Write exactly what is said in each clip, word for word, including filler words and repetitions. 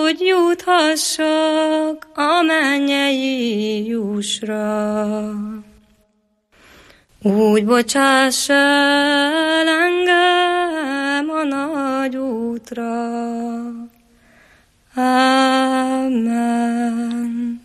hogy juthassak a mennyei jussra. Úgy bocsáss el engem a nagy útra. Amen.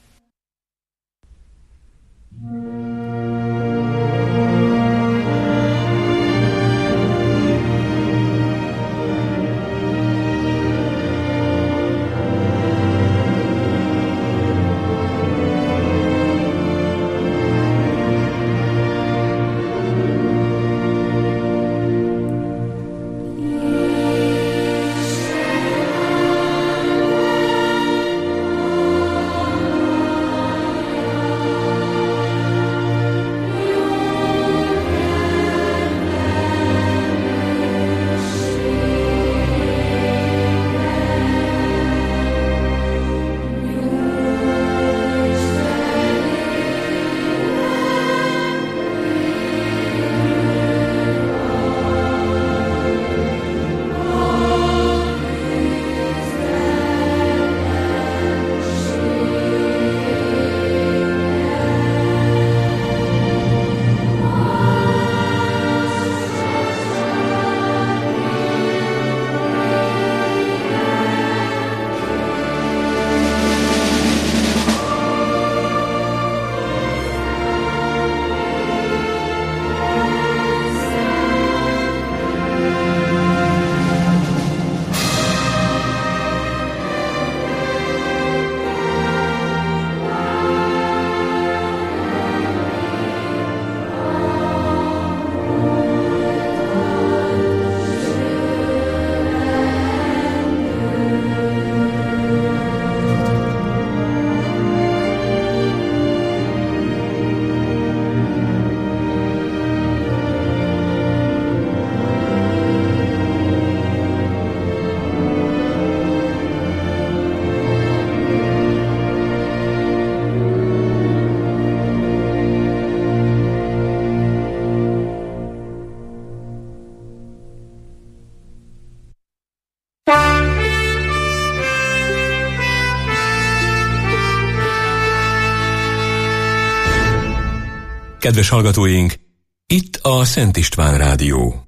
Kedves hallgatóink, itt a Szent István Rádió.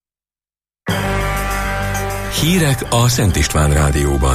Hírek a Szent István Rádióban.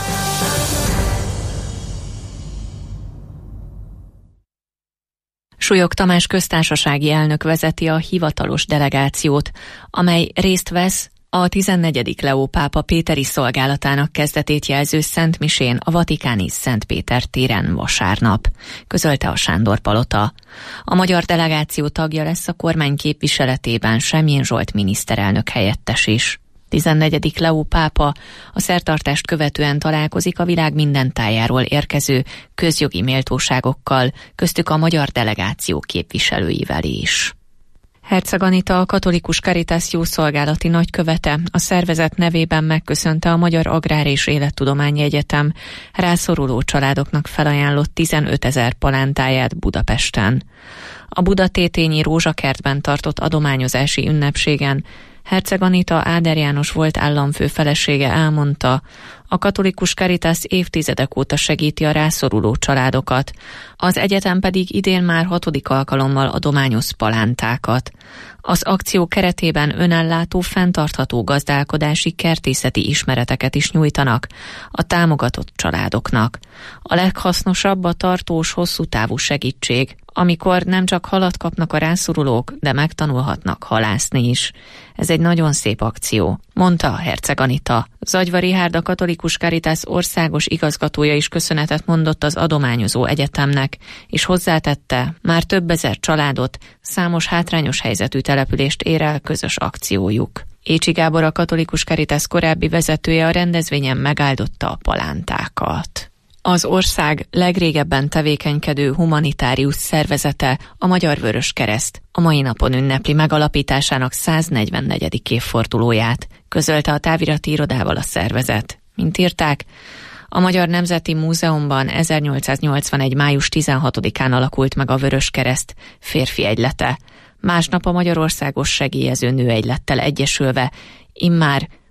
Súlyog Tamás köztársasági elnök vezeti a hivatalos delegációt, amely részt vesz a tizennegyedik Leó pápa péteri szolgálatának kezdetét jelző Szent Misén a vatikáni Szent Péter téren vasárnap, közölte a Sándor Palota. A magyar delegáció tagja lesz a kormány képviseletében Semjén Zsolt miniszterelnök helyettes is. tizennegyedik Leó pápa a szertartást követően találkozik a világ minden tájáról érkező közjogi méltóságokkal, köztük a magyar delegáció képviselőivel is. Herceg Anita, a katolikus Caritas jószolgálati nagykövete, a szervezet nevében megköszönte a Magyar Agrár és Élettudományi Egyetem rászoruló családoknak felajánlott tizenötezer palántáját Budapesten. A budatétényi Rózsakertben tartott adományozási ünnepségen Herceg Anita Áder János volt államfő felesége elmondta, a katolikus Caritas évtizedek óta segíti a rászoruló családokat, az egyetem pedig idén már hatodik alkalommal adományoz palántákat. Az akció keretében önellátó, fenntartható gazdálkodási, kertészeti ismereteket is nyújtanak a támogatott családoknak. A leghasznosabb a tartós, hosszú távú segítség, amikor nem csak halat kapnak a rászorulók, de megtanulhatnak halászni is. Ez egy nagyon szép akció, mondta a Herceg Anita. Zagyva Richárd, a katolikus Caritas országos igazgatója is köszönetet mondott az adományozó egyetemnek, és hozzátette, már több ezer családot, számos hátrányos helyzetű települést ér el közös akciójuk. Écsi Gábor, a katolikus Caritas korábbi vezetője, a rendezvényen megáldotta a palántákat. Az ország legrégebben tevékenykedő humanitárius szervezete, a Magyar Vöröskereszt, a mai napon ünnepli megalapításának száznegyvennegyedik évfordulóját, közölte a távirati irodával a szervezet. Mint írták, a Magyar Nemzeti Múzeumban ezernyolcszáznyolcvanegy. május tizenhatodikán alakult meg a Vöröskereszt férfi egylete. Másnap a Magyarországos Segélyező Nőegylettel egyesülve immár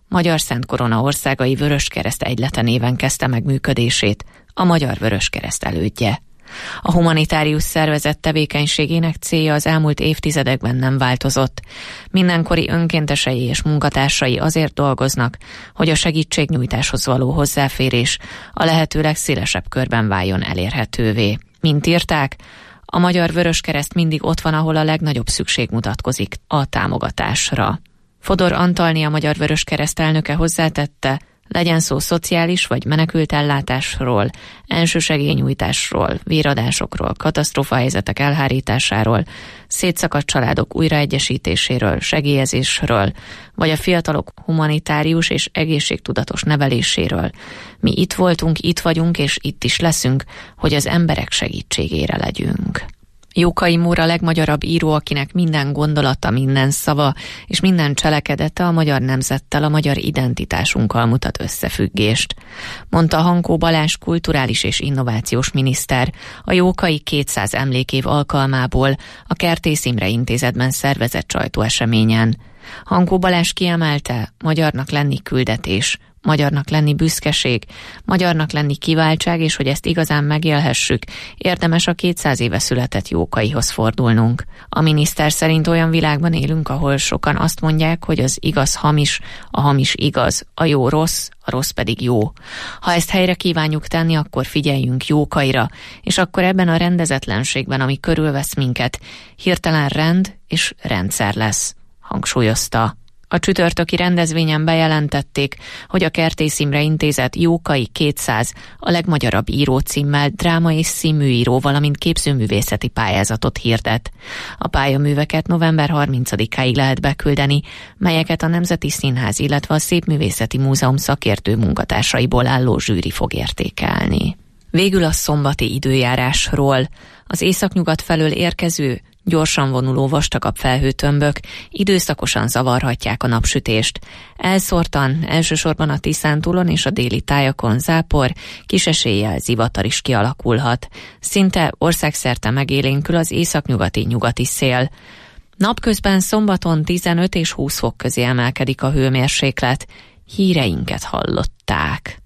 Magyar Szent Korona Országai Vöröskereszt Egylete néven kezdte meg működését a Magyar Vöröskereszt elődje. A humanitárius szervezet tevékenységének célja az elmúlt évtizedekben nem változott. Mindenkori önkéntesei és munkatársai azért dolgoznak, hogy a segítségnyújtáshoz való hozzáférés a lehető legszélesebb körben váljon elérhetővé. Mint írták, a Magyar Vöröskereszt mindig ott van, ahol a legnagyobb szükség mutatkozik a támogatásra. Fodor Antalné, a Magyar Vöröskereszt elnöke hozzátette, legyen szó szociális vagy menekültellátásról, elsősegélynyújtásról, véradásokról, katasztrófahelyzetek elhárításáról, szétszakadt családok újraegyesítéséről, segélyezésről, vagy a fiatalok humanitárius és egészségtudatos neveléséről. Mi itt voltunk, itt vagyunk és itt is leszünk, hogy az emberek segítségére legyünk. Jókai Móra a legmagyarabb író, akinek minden gondolata, minden szava és minden cselekedete a magyar nemzettel, a magyar identitásunkkal mutat összefüggést, mondta Hankó Balázs kulturális és innovációs miniszter a Jókai kétszáz emlékév alkalmából a Kertész Imre Intézetben szervezett sajtóeseményen. Hankó Balázs kiemelte, magyarnak lenni küldetés, magyarnak lenni büszkeség, magyarnak lenni kiváltság, és hogy ezt igazán megélhessük, érdemes a kétszáz éve született Jókaihoz fordulnunk. A miniszter szerint olyan világban élünk, ahol sokan azt mondják, hogy az igaz hamis, a hamis igaz, a jó rossz, a rossz pedig jó. Ha ezt helyre kívánjuk tenni, akkor figyeljünk Jókaira, és akkor ebben a rendezetlenségben, ami körülvesz minket, hirtelen rend és rendszer lesz, hangsúlyozta. A csütörtöki rendezvényen bejelentették, hogy a Kertész Imre Intézet Jókai kétszáz a legmagyarabb író címmel dráma és színműíró, valamint képzőművészeti pályázatot hirdet. A pályaműveket november harmincadikáig lehet beküldeni, melyeket a Nemzeti Színház, illetve a Szépművészeti Múzeum szakértő munkatársaiból álló zsűri fog értékelni. Végül a szombati időjárásról. Az északnyugat felől érkező, gyorsan vonuló vastagabb felhőtömbök időszakosan zavarhatják a napsütést. Elszórtan, elsősorban a Tiszántúlon és a déli tájakon zápor, kis eséllyel zivatar is kialakulhat. Szinte országszerte megélénkül az északnyugati nyugati szél. Napközben szombaton tizenöt és húsz fok közé emelkedik a hőmérséklet. Híreinket hallották.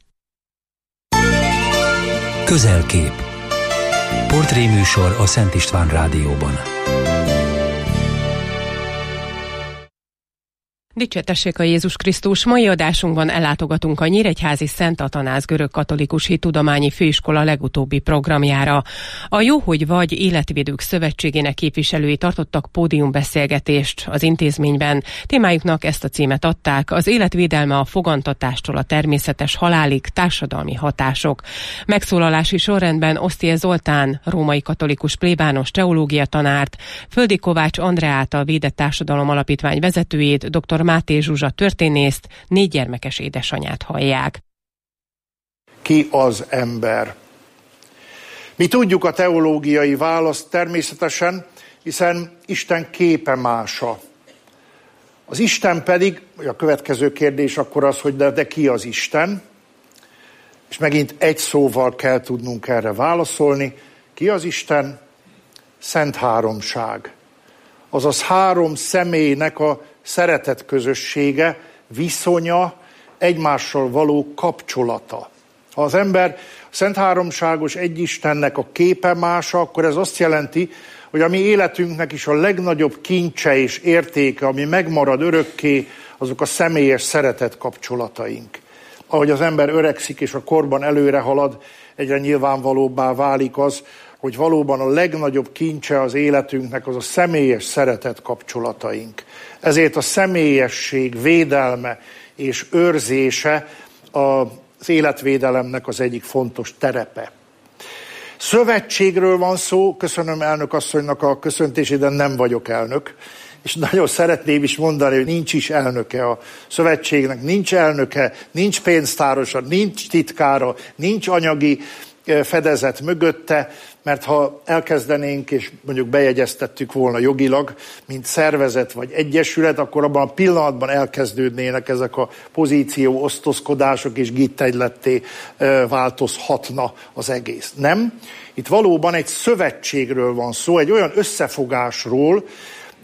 Közelkép. Portréműsor a Szent István Rádióban. Dicsértessék a Jézus Krisztus! Mai adásunkban ellátogatunk a Nyíregyházi Szent Atanáz Görögkatolikus Hittudományi Főiskola legutóbbi programjára. A Jó, hogy vagy Életvédők Szövetségének képviselői tartottak pódiumbeszélgetést az intézményben. Témájuknak ezt a címet adták: az életvédelme a fogantatástól a természetes halálig, társadalmi hatások. Megszólalási sorrendben Osztie Zoltán, római katolikus plébános teológia tanárt, Földi Kovács Andreát, a Védett Társadalom Alapítvány vezetőjét, dr. Máté Zsuzsa történészt, négy gyermekes édesanyját hallják. Ki az ember? Mi tudjuk a teológiai választ természetesen, hiszen Isten képe mása. Az Isten pedig, vagy a következő kérdés akkor az, hogy de, de ki az Isten? És megint egy szóval kell tudnunk erre válaszolni. Ki az Isten? Szent Háromság. Azaz három személynek a szeretet közössége, viszonya, egymással való kapcsolata. Ha az ember a Szent Háromságos Egyistennek a képe mása, akkor ez azt jelenti, hogy a mi életünknek is a legnagyobb kincse és értéke, ami megmarad örökké, azok a személyes szeretet kapcsolataink. Ahogy az ember öregszik és a korban előre halad, egyre nyilvánvalóbbá válik az, hogy valóban a legnagyobb kincse az életünknek az a személyes szeretet kapcsolataink. Ezért a személyesség védelme és őrzése az életvédelemnek az egyik fontos terepe. Szövetségről van szó, köszönöm elnök asszonynak a köszöntését, de nem vagyok elnök, és nagyon szeretném is mondani, hogy nincs is elnöke a szövetségnek, nincs elnöke, nincs pénztárosa, nincs titkára, nincs anyagi fedezet mögötte, mert ha elkezdenénk, és mondjuk bejegyeztettük volna jogilag, mint szervezet vagy egyesület, akkor abban a pillanatban elkezdődnének ezek a pozíció osztozkodások, és gittegyletté változhatna az egész. Nem? Itt valóban egy szövetségről van szó, egy olyan összefogásról,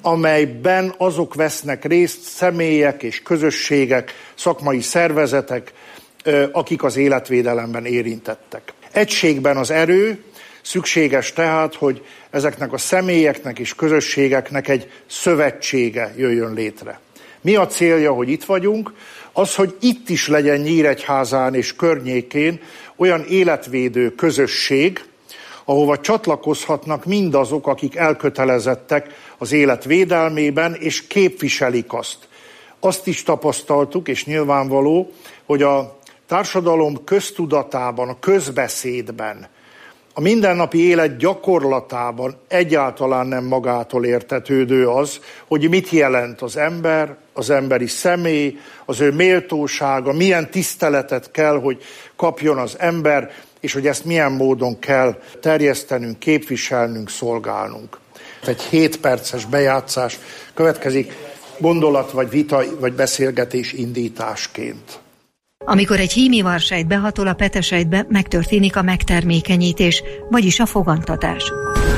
amelyben azok vesznek részt, személyek és közösségek, szakmai szervezetek, akik az életvédelemben érintettek. Egységben az erő, szükséges tehát, hogy ezeknek a személyeknek és közösségeknek egy szövetsége jöjjön létre. Mi a célja, hogy itt vagyunk? Az, hogy itt is legyen Nyíregyházán és környékén olyan életvédő közösség, ahova csatlakozhatnak mindazok, akik elkötelezettek az élet védelmében, és képviselik azt. Azt is tapasztaltuk, és nyilvánvaló, hogy a társadalom köztudatában, a közbeszédben, a mindennapi élet gyakorlatában egyáltalán nem magától értetődő az, hogy mit jelent az ember, az emberi személy, az ő méltósága, milyen tiszteletet kell, hogy kapjon az ember, és hogy ezt milyen módon kell terjesztenünk, képviselnünk, szolgálnunk. Egy hét perces bejátszás következik gondolat, vagy vita, vagy beszélgetés indításként. Amikor egy hímivarsejt behatol a petesejtbe, megtörténik a megtermékenyítés, vagyis a fogantatás.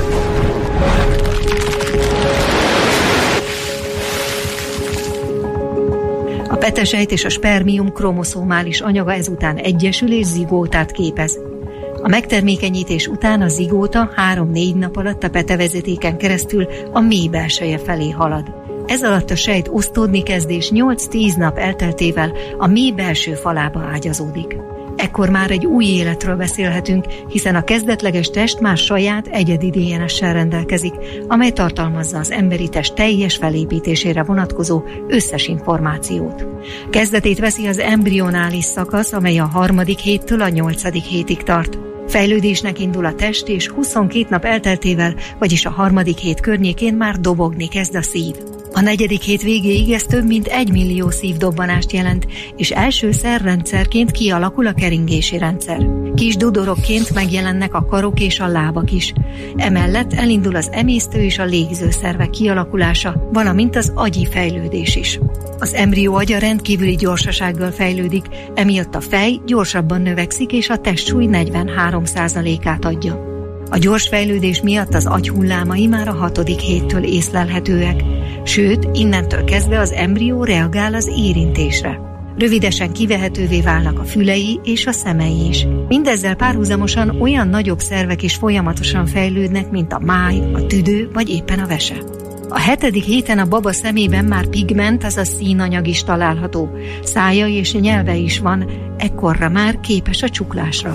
A petesejt és a spermium kromoszómális anyaga ezután egyesül és zigótát képez. A megtermékenyítés után a zigóta három-négy nap alatt a petevezetéken keresztül a mély belseje felé halad. Ez alatt a sejt osztódni kezd, és nyolc-tíz nap elteltével a mély belső falába ágyazódik. Ekkor már egy új életről beszélhetünk, hiszen a kezdetleges test már saját egyedi dé en es-sel rendelkezik, amely tartalmazza az emberi test teljes felépítésére vonatkozó összes információt. Kezdetét veszi az embrionális szakasz, amely a harmadik héttől a nyolcadik hétig tart. Fejlődésnek indul a test, és huszonkét nap elteltével, vagyis a harmadik hét környékén már dobogni kezd a szív. A negyedik hét végéig ez több mint egy millió szívdobbanást jelent, és első szerrendszerként kialakul a keringési rendszer. Kis dudorokként megjelennek a karok és a lábak is. Emellett elindul az emésztő és a légzőszervek kialakulása, valamint az agyi fejlődés is. Az embrió agya rendkívüli gyorsasággal fejlődik, emiatt a fej gyorsabban növekszik, és a testsúly negyvenhárom százalékát adja. A gyors fejlődés miatt az agy hullámai már a hatodik héttől észlelhetőek, sőt, innentől kezdve az embrió reagál az érintésre. Rövidesen kivehetővé válnak a fülei és a szemei is. Mindezzel párhuzamosan olyan nagyobb szervek is folyamatosan fejlődnek, mint a máj, a tüdő vagy éppen a vese. A hetedik héten a baba szemében már pigment, azaz színanyag is található. Szája és nyelve is van, ekkorra már képes a csuklásra.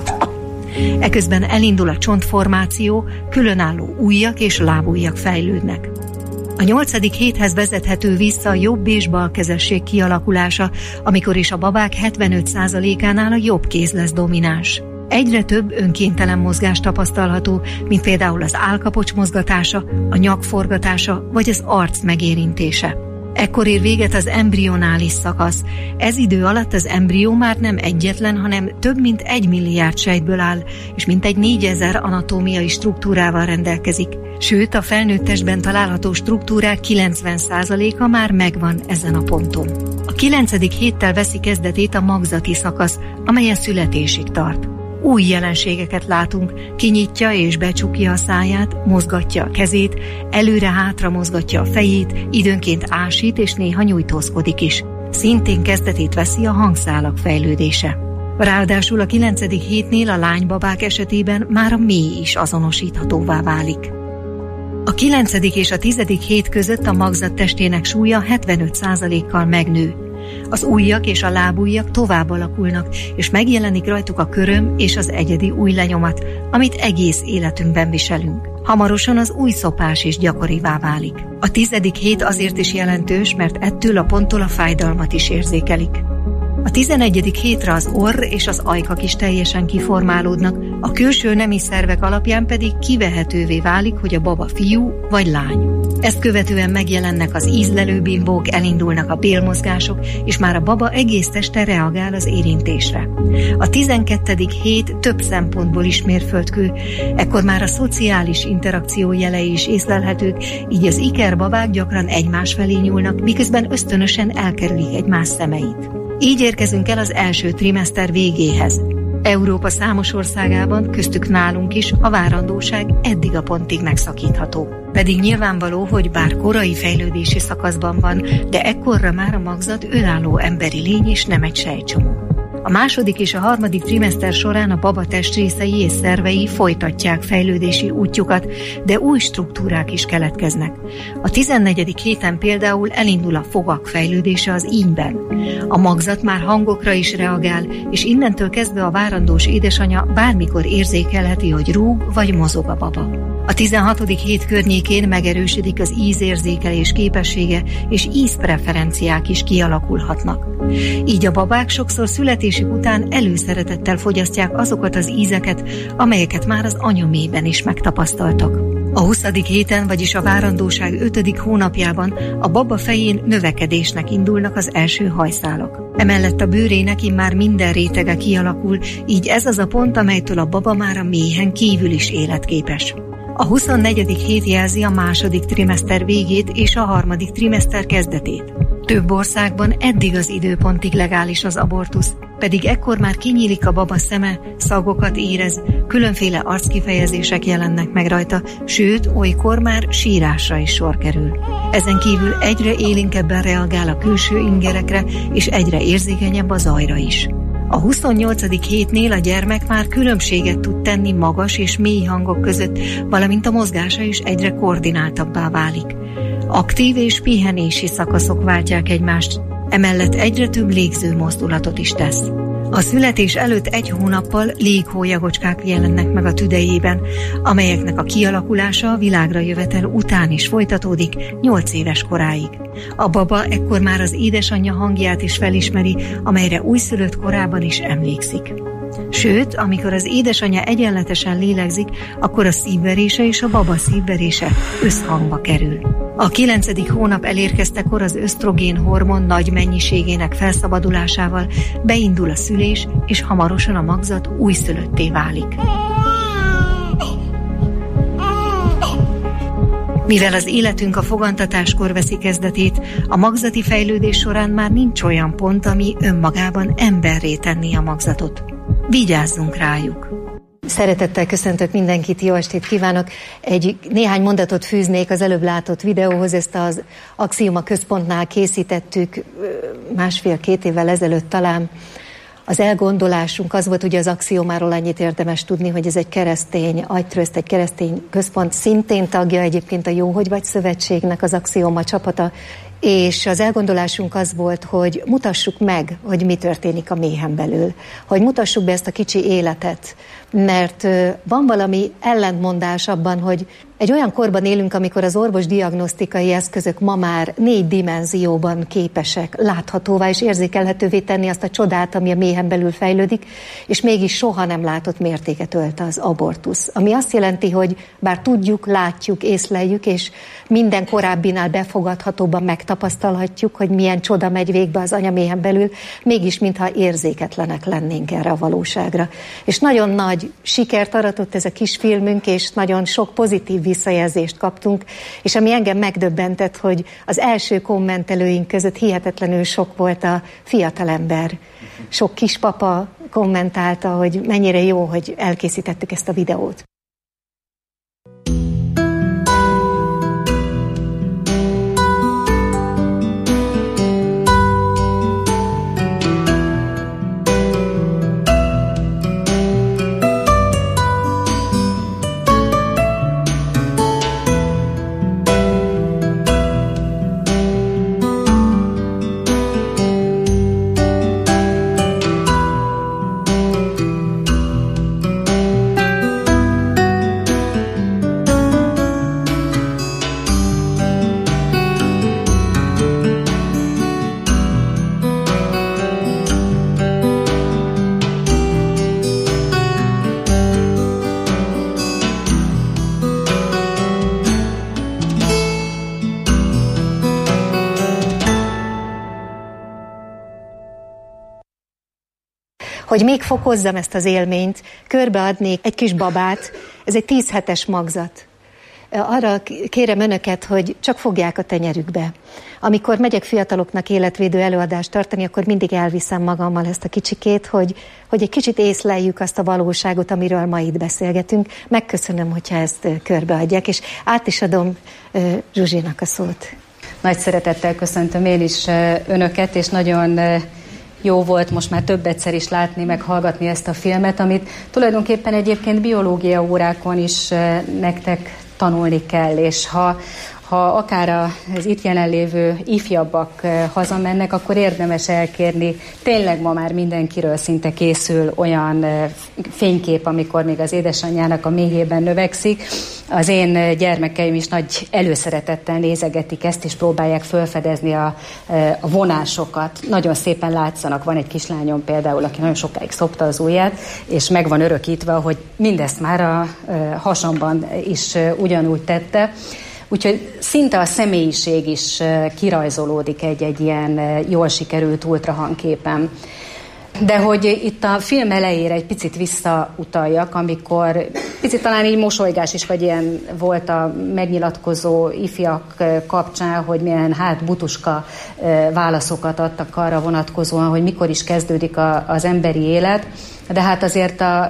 Eközben elindul a csontformáció, különálló ujjak és lábujjak fejlődnek. A nyolcadik héthez vezethető vissza a jobb és bal kezesség kialakulása, amikor is a babák hetvenöt százalékánál a jobb kéz lesz domináns. Egyre több önkéntelen mozgás tapasztalható, mint például az állkapocs mozgatása, a nyak forgatása vagy az arc megérintése. Ekkor ér véget az embrionális szakasz. Ez idő alatt az embrió már nem egyetlen, hanem több mint egy milliárd sejtből áll, és mintegy négyezer anatómiai struktúrával rendelkezik. Sőt, a felnőtt testben található struktúrák kilencven százaléka már megvan ezen a ponton. A kilencedik héttel veszi kezdetét a magzati szakasz, amely a születésig tart. Új jelenségeket látunk, kinyitja és becsukja a száját, mozgatja a kezét, előre-hátra mozgatja a fejét, időnként ásít és néha nyújtózkodik is. Szintén kezdetét veszi a hangszálak fejlődése. Ráadásul a kilencedik hétnél a lánybabák esetében már a mély is azonosíthatóvá válik. A kilencedik és a tizedik hét között a magzat testének súlya hetvenöt százalékkal megnő. Az ujjak és a lábujjak tovább alakulnak, és megjelenik rajtuk a köröm és az egyedi ujjlenyomat, amit egész életünkben viselünk. Hamarosan az ujjszopás is gyakorivá válik. A tizedik hét azért is jelentős, mert ettől a ponttól a fájdalmat is érzékelik. A tizenegyedik hétre az orr és az ajkak is teljesen kiformálódnak, a külső nemi szervek alapján pedig kivehetővé válik, hogy a baba fiú vagy lány. Ezt követően megjelennek az ízlelőbimbók, elindulnak a bélmozgások, és már a baba egész teste reagál az érintésre. A tizenkettedik hét több szempontból is mérföldkő, ekkor már a szociális interakció jelei is észlelhetők, így az ikerbabák gyakran egymás felé nyúlnak, miközben ösztönösen elkerülik egymás szemeit. Így érkezünk el az első trimeszter végéhez. Európa számos országában, köztük nálunk is a várandóság eddig a pontig megszakítható. Pedig nyilvánvaló, hogy bár korai fejlődési szakaszban van, de ekkorra már a magzat önálló emberi lény és nem egy sejtcsomó. A második és a harmadik trimester során a baba testrészei és szervei folytatják fejlődési útjukat, de új struktúrák is keletkeznek. A tizennegyedik héten például elindul a fogak fejlődése az ínyben. A magzat már hangokra is reagál, és innentől kezdve a várandós édesanya bármikor érzékelheti, hogy rúg vagy mozog a baba. A tizenhatodik hét környékén megerősödik az ízérzékelés képessége, és ízpreferenciák is kialakulhatnak. Így a babák sokszor születésük után előszeretettel fogyasztják azokat az ízeket, amelyeket már az anyamében is megtapasztaltak. A huszadik héten, vagyis a várandóság ötödik hónapjában a baba fején növekedésnek indulnak az első hajszálak. Emellett a bőrének immár minden rétege kialakul, így ez az a pont, amelytől a baba már a méhen kívül is életképes. A huszonnegyedik hét jelzi a második trimester végét és a harmadik trimester kezdetét. Több országban eddig az időpontig legális az abortusz, pedig ekkor már kinyílik a baba szeme, szagokat érez, különféle arckifejezések jelennek meg rajta, sőt, olykor már sírásra is sor kerül. Ezen kívül egyre élénkebben reagál a külső ingerekre, és egyre érzékenyebb a zajra is. A huszonnyolcadik hétnél a gyermek már különbséget tud tenni magas és mély hangok között, valamint a mozgása is egyre koordináltabbá válik. Aktív és pihenési szakaszok váltják egymást, emellett egyre több légző mozdulatot is tesz. A születés előtt egy hónappal léghólyagocskák jelennek meg a tüdejében, amelyeknek a kialakulása a világra jövetel után is folytatódik nyolc éves koráig. A baba ekkor már az édesanyja hangját is felismeri, amelyre újszülött korában is emlékszik. Sőt, amikor az édesanyja egyenletesen lélegzik, akkor a szívverése és a baba szívverése összhangba kerül. A kilencedik hónap elérkeztekor az ösztrogén hormon nagy mennyiségének felszabadulásával beindul a szülés, és hamarosan a magzat újszülötté válik. Mivel az életünk a fogantatáskor veszi kezdetét, a magzati fejlődés során már nincs olyan pont, ami önmagában emberré tenné a magzatot. Vigyázzunk rájuk! Szeretettel köszöntök mindenkit, jó estét kívánok! Egy néhány mondatot fűznék az előbb látott videóhoz, ezt az Axioma központnál készítettük másfél-két évvel ezelőtt talán. Az elgondolásunk az volt, ugye az Axiomáról annyit érdemes tudni, hogy ez egy keresztény agytröszt, egy keresztény központ, szintén tagja egyébként a Jó, hogy vagy szövetségnek az Axioma csapata, és az elgondolásunk az volt, hogy mutassuk meg, hogy mi történik a méhen belül, hogy mutassuk be ezt a kicsi életet, mert van valami ellentmondás abban, hogy egy olyan korban élünk, amikor az orvosdiagnosztikai eszközök ma már négy dimenzióban képesek láthatóvá és érzékelhetővé tenni azt a csodát, ami a méhen belül fejlődik, és mégis soha nem látott mértéket ölt az abortusz. Ami azt jelenti, hogy bár tudjuk, látjuk, észleljük, és minden korábbinál befogadhatóban megtapasztalhatjuk, hogy milyen csoda megy végbe az anyaméhen belül, mégis mintha érzéketlenek lennénk erre a valóságra. És nagyon nagy sikert aratott ez a kis filmünk, és nagyon sok pozitív visszajelzést kaptunk, és ami engem megdöbbentett, hogy az első kommentelőink között hihetetlenül sok volt a fiatalember. Sok kispapa kommentálta, hogy mennyire jó, hogy elkészítettük ezt a videót. Hogy még fokozzam ezt az élményt, körbeadnék egy kis babát, ez egy tíz hetes magzat. arra kérem önöket, hogy csak fogják a tenyerükbe. Amikor megyek fiataloknak életvédő előadást tartani, akkor mindig elviszem magammal ezt a kicsikét, hogy, hogy egy kicsit észleljük azt a valóságot, amiről ma itt beszélgetünk. Megköszönöm, hogyha ezt körbeadják, és át is adom Zsuzsinak a szót. Nagy szeretettel köszöntöm én is önöket, és nagyon jó volt most már több egyszer is látni, meg hallgatni ezt a filmet, amit tulajdonképpen egyébként biológia órákon is nektek tanulni kell, és ha, ha akár az itt jelenlévő ifjabbak hazamennek, akkor érdemes elkérni. Tényleg ma már mindenkiről szinte készül olyan fénykép, amikor még az édesanyjának a méhében növekszik. Az én gyermekeim is nagy előszeretettel nézegetik ezt, és próbálják felfedezni a, a vonásokat. Nagyon szépen látszanak. Van egy kislányom például, aki nagyon sokáig szopta az ujját, és meg van örökítve, hogy mindezt már a hasamban is ugyanúgy tette. Úgyhogy szinte a személyiség is kirajzolódik egy-egy ilyen jól sikerült ultrahangképen. De hogy itt a film elejére egy picit visszautaljak, amikor picit talán így mosolygás is, vagy ilyen volt a megnyilatkozó ifjak kapcsán, hogy milyen hát butuska válaszokat adtak arra vonatkozóan, hogy mikor is kezdődik a, az emberi élet. De hát azért a,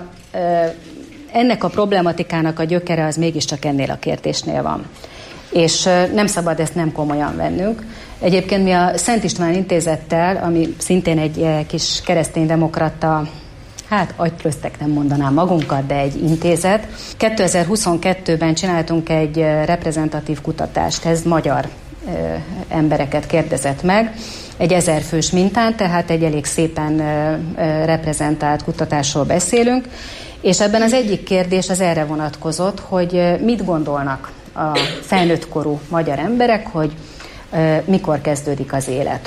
ennek a problematikának a gyökere az mégiscsak ennél a kérdésnél van. És nem szabad ezt nem komolyan vennünk. Egyébként mi a Szent István Intézettel, ami szintén egy kis kereszténydemokrata, hát agytröztek nem mondanám magunkat, de egy intézet. kétezer-huszonkettőben csináltunk egy reprezentatív kutatást, ez magyar ö, embereket kérdezett meg, egy ezerfős mintán, tehát egy elég szépen ö, ö, reprezentált kutatásról beszélünk, és ebben az egyik kérdés az erre vonatkozott, hogy mit gondolnak a felnőttkorú magyar emberek, hogy uh, mikor kezdődik az élet.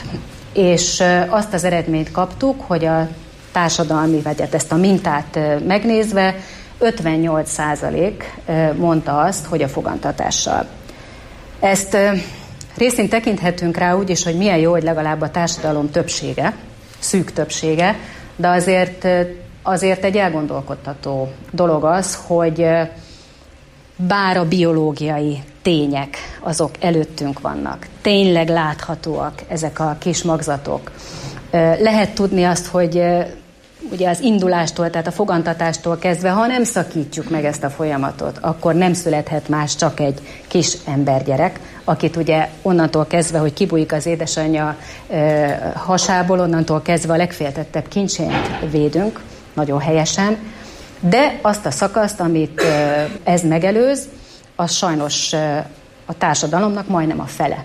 És uh, azt az eredményt kaptuk, hogy a társadalmi, vagy ezt a mintát uh, megnézve ötvennyolc százalék uh, mondta azt, hogy a fogantatással. Ezt uh, részint tekinthetünk rá úgy is, hogy milyen jó, hogy legalább a társadalom többsége, szűk többsége, de azért, uh, azért egy elgondolkodtató dolog az, hogy uh, bár a biológiai tények azok előttünk vannak, tényleg láthatóak ezek a kis magzatok. Lehet tudni azt, hogy ugye az indulástól, tehát a fogantatástól kezdve, ha nem szakítjuk meg ezt a folyamatot, akkor nem születhet más, csak egy kis embergyerek, akit ugye onnantól kezdve, hogy kibújik az édesanyja hasából, onnantól kezdve a legféltettebb kincsét védünk, nagyon helyesen. De azt a szakaszt, amit ez megelőz, az sajnos a társadalomnak majdnem a fele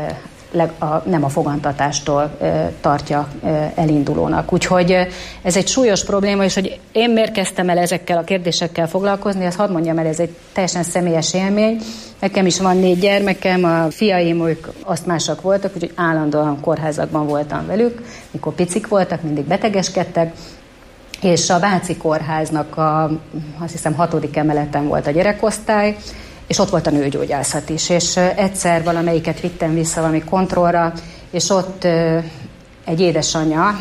nem a fogantatástól tartja elindulónak. Úgyhogy ez egy súlyos probléma, és hogy én miért kezdtem el ezekkel a kérdésekkel foglalkozni, azt hadd mondjam el, ez egy teljesen személyes élmény. Nekem is van négy gyermekem, a fiaim, ők asztmásak voltak, úgyhogy állandóan kórházakban voltam velük, mikor picik voltak, mindig betegeskedtek, és a Váci Kórháznak a, azt hiszem, hatodik emeleten volt a gyerekosztály, és ott volt a nőgyógyászat is, és egyszer valamelyiket vittem vissza valami kontrollra, és ott egy édesanyja,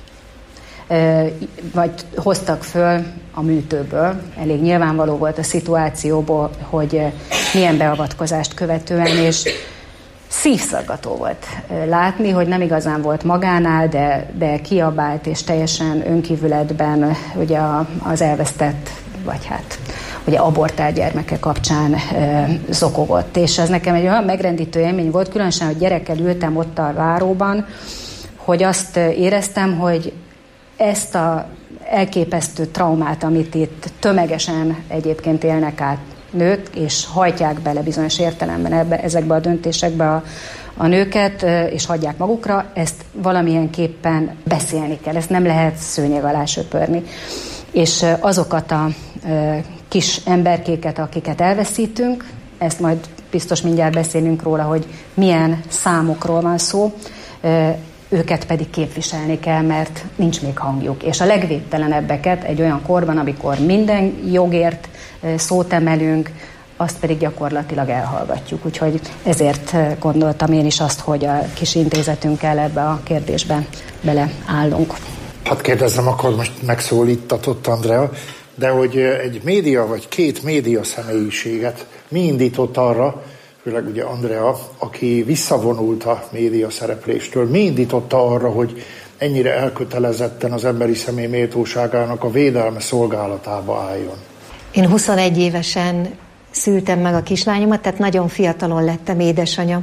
vagy hoztak föl a műtőből, elég nyilvánvaló volt a szituációból, hogy milyen beavatkozást követően, és szívszaggató volt látni, hogy nem igazán volt magánál, de, de kiabált, és teljesen önkívületben ugye az elvesztett, vagy hát ugye abortált gyermeke kapcsán e, zokogott. És ez nekem egy olyan megrendítő élmény volt, különösen, hogy gyerekkel ültem ott a váróban, hogy azt éreztem, hogy ezt a elképesztő traumát, amit itt tömegesen egyébként élnek át nők, és hajtják bele bizonyos értelemben ebbe, ezekbe a döntésekbe a, a nőket, és hagyják magukra, ezt valamilyenképpen beszélni kell, ezt nem lehet szőnyeg alá söpörni. És azokat a e, kis emberkéket, akiket elveszítünk, ezt majd biztos mindjárt beszélünk róla, hogy milyen számokról van szó, e, őket pedig képviselni kell, mert nincs még hangjuk. És a legvédtelenebbeket egy olyan korban, amikor minden jogért szót emelünk, azt pedig gyakorlatilag elhallgatjuk. Úgyhogy ezért gondoltam én is azt, hogy a kis intézetünkkel ebbe a kérdésben beleállunk. Hát kérdezzem, akkor most megszólítatott Andrea, de hogy egy média vagy két média személyiséget mi indított arra, főleg ugye Andrea, aki visszavonult a média szerepléstől, mi indította arra, hogy ennyire elkötelezetten az emberi személy méltóságának a védelme szolgálatába álljon? Én huszonegy évesen szültem meg a kislányomat, tehát nagyon fiatalon lettem édesanya.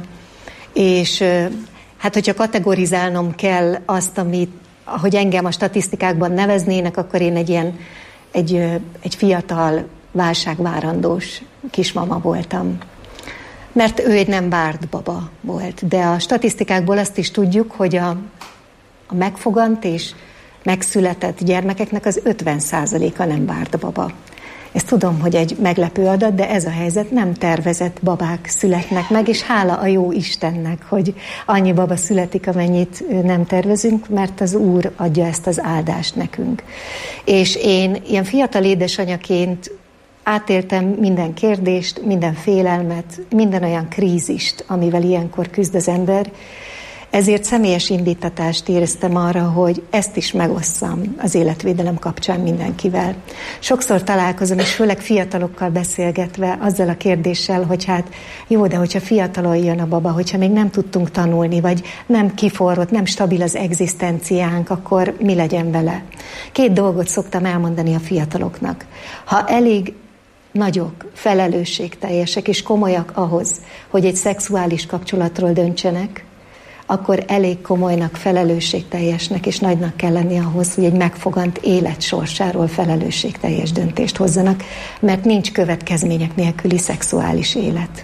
És hát, hogyha kategorizálnom kell azt, amit, ahogy engem a statisztikákban neveznének, akkor én egy ilyen, egy, egy fiatal, válságvárandós kismama voltam. Mert ő egy nem várt baba volt. De a statisztikákból azt is tudjuk, hogy a, a megfogant és megszületett gyermekeknek az ötven százaléka nem várt baba. Ezt tudom, hogy egy meglepő adat, de ez a helyzet, nem tervezett babák születnek meg, és hála a jó Istennek, hogy annyi baba születik, amennyit nem tervezünk, mert az Úr adja ezt az áldást nekünk. És én ilyen fiatal édesanyaként átéltem minden kérdést, minden félelmet, minden olyan krízist, amivel ilyenkor küzd az ember. Ezért személyes indítatást éreztem arra, hogy ezt is megosszam az életvédelem kapcsán mindenkivel. Sokszor találkozom, és főleg fiatalokkal beszélgetve azzal a kérdéssel, hogy hát jó, de hogyha fiatalon jön a baba, hogyha még nem tudtunk tanulni, vagy nem kiforrott, nem stabil az egzisztenciánk, akkor mi legyen vele? Két dolgot szoktam elmondani a fiataloknak. Ha elég nagyok, felelősségteljesek és komolyak ahhoz, hogy egy szexuális kapcsolatról döntsenek, akkor elég komolynak, felelősségteljesnek és nagynak kell lenni ahhoz, hogy egy megfogant élet sorsáról felelősségteljes döntést hozzanak, mert nincs következmények nélküli szexuális élet.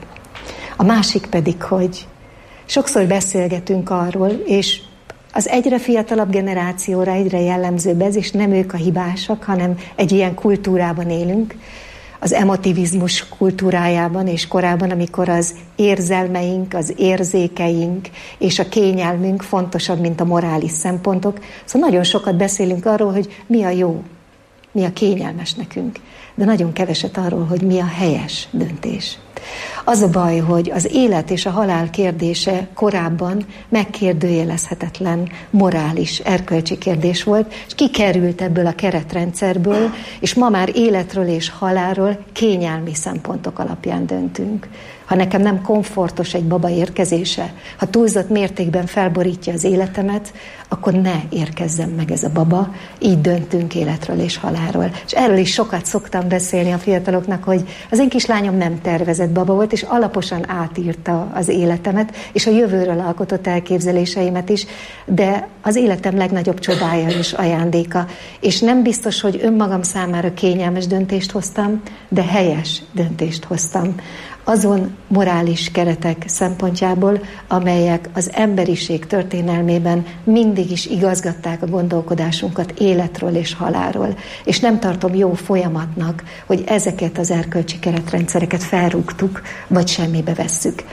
A másik pedig, hogy sokszor beszélgetünk arról, és az egyre fiatalabb generációra egyre jellemzőbb ez, és nem ők a hibásak, hanem egy ilyen kultúrában élünk, az emotivizmus kultúrájában és korában, amikor az érzelmeink, az érzékeink és a kényelmünk fontosabb, mint a morális szempontok. Szóval nagyon sokat beszélünk arról, hogy mi a jó, mi a kényelmes nekünk, de nagyon keveset arról, hogy mi a helyes döntés. Az a baj, hogy az élet és a halál kérdése korábban megkérdőjelezhetetlen morális, erkölcsi kérdés volt, és kikerült ebből a keretrendszerből, és ma már életről és halálról kényelmi szempontok alapján döntünk. Ha nekem nem komfortos egy baba érkezése, ha túlzott mértékben felborítja az életemet, akkor ne érkezzen meg ez a baba, így döntünk életről és halálról. És erről is sokat szoktam beszélni a fiataloknak, hogy az én kislányom nem tervezett baba volt, és alaposan átírta az életemet, és a jövőről alkotott elképzeléseimet is, de az életem legnagyobb csodája és ajándéka. És nem biztos, hogy önmagam számára kényelmes döntést hoztam, de helyes döntést hoztam. Azon morális keretek szempontjából, amelyek az emberiség történelmében mindig is igazgatták a gondolkodásunkat életről és halálról. És nem tartom jó folyamatnak, hogy ezeket az erkölcsi keretrendszereket felrúgtuk, vagy semmibe vesszük.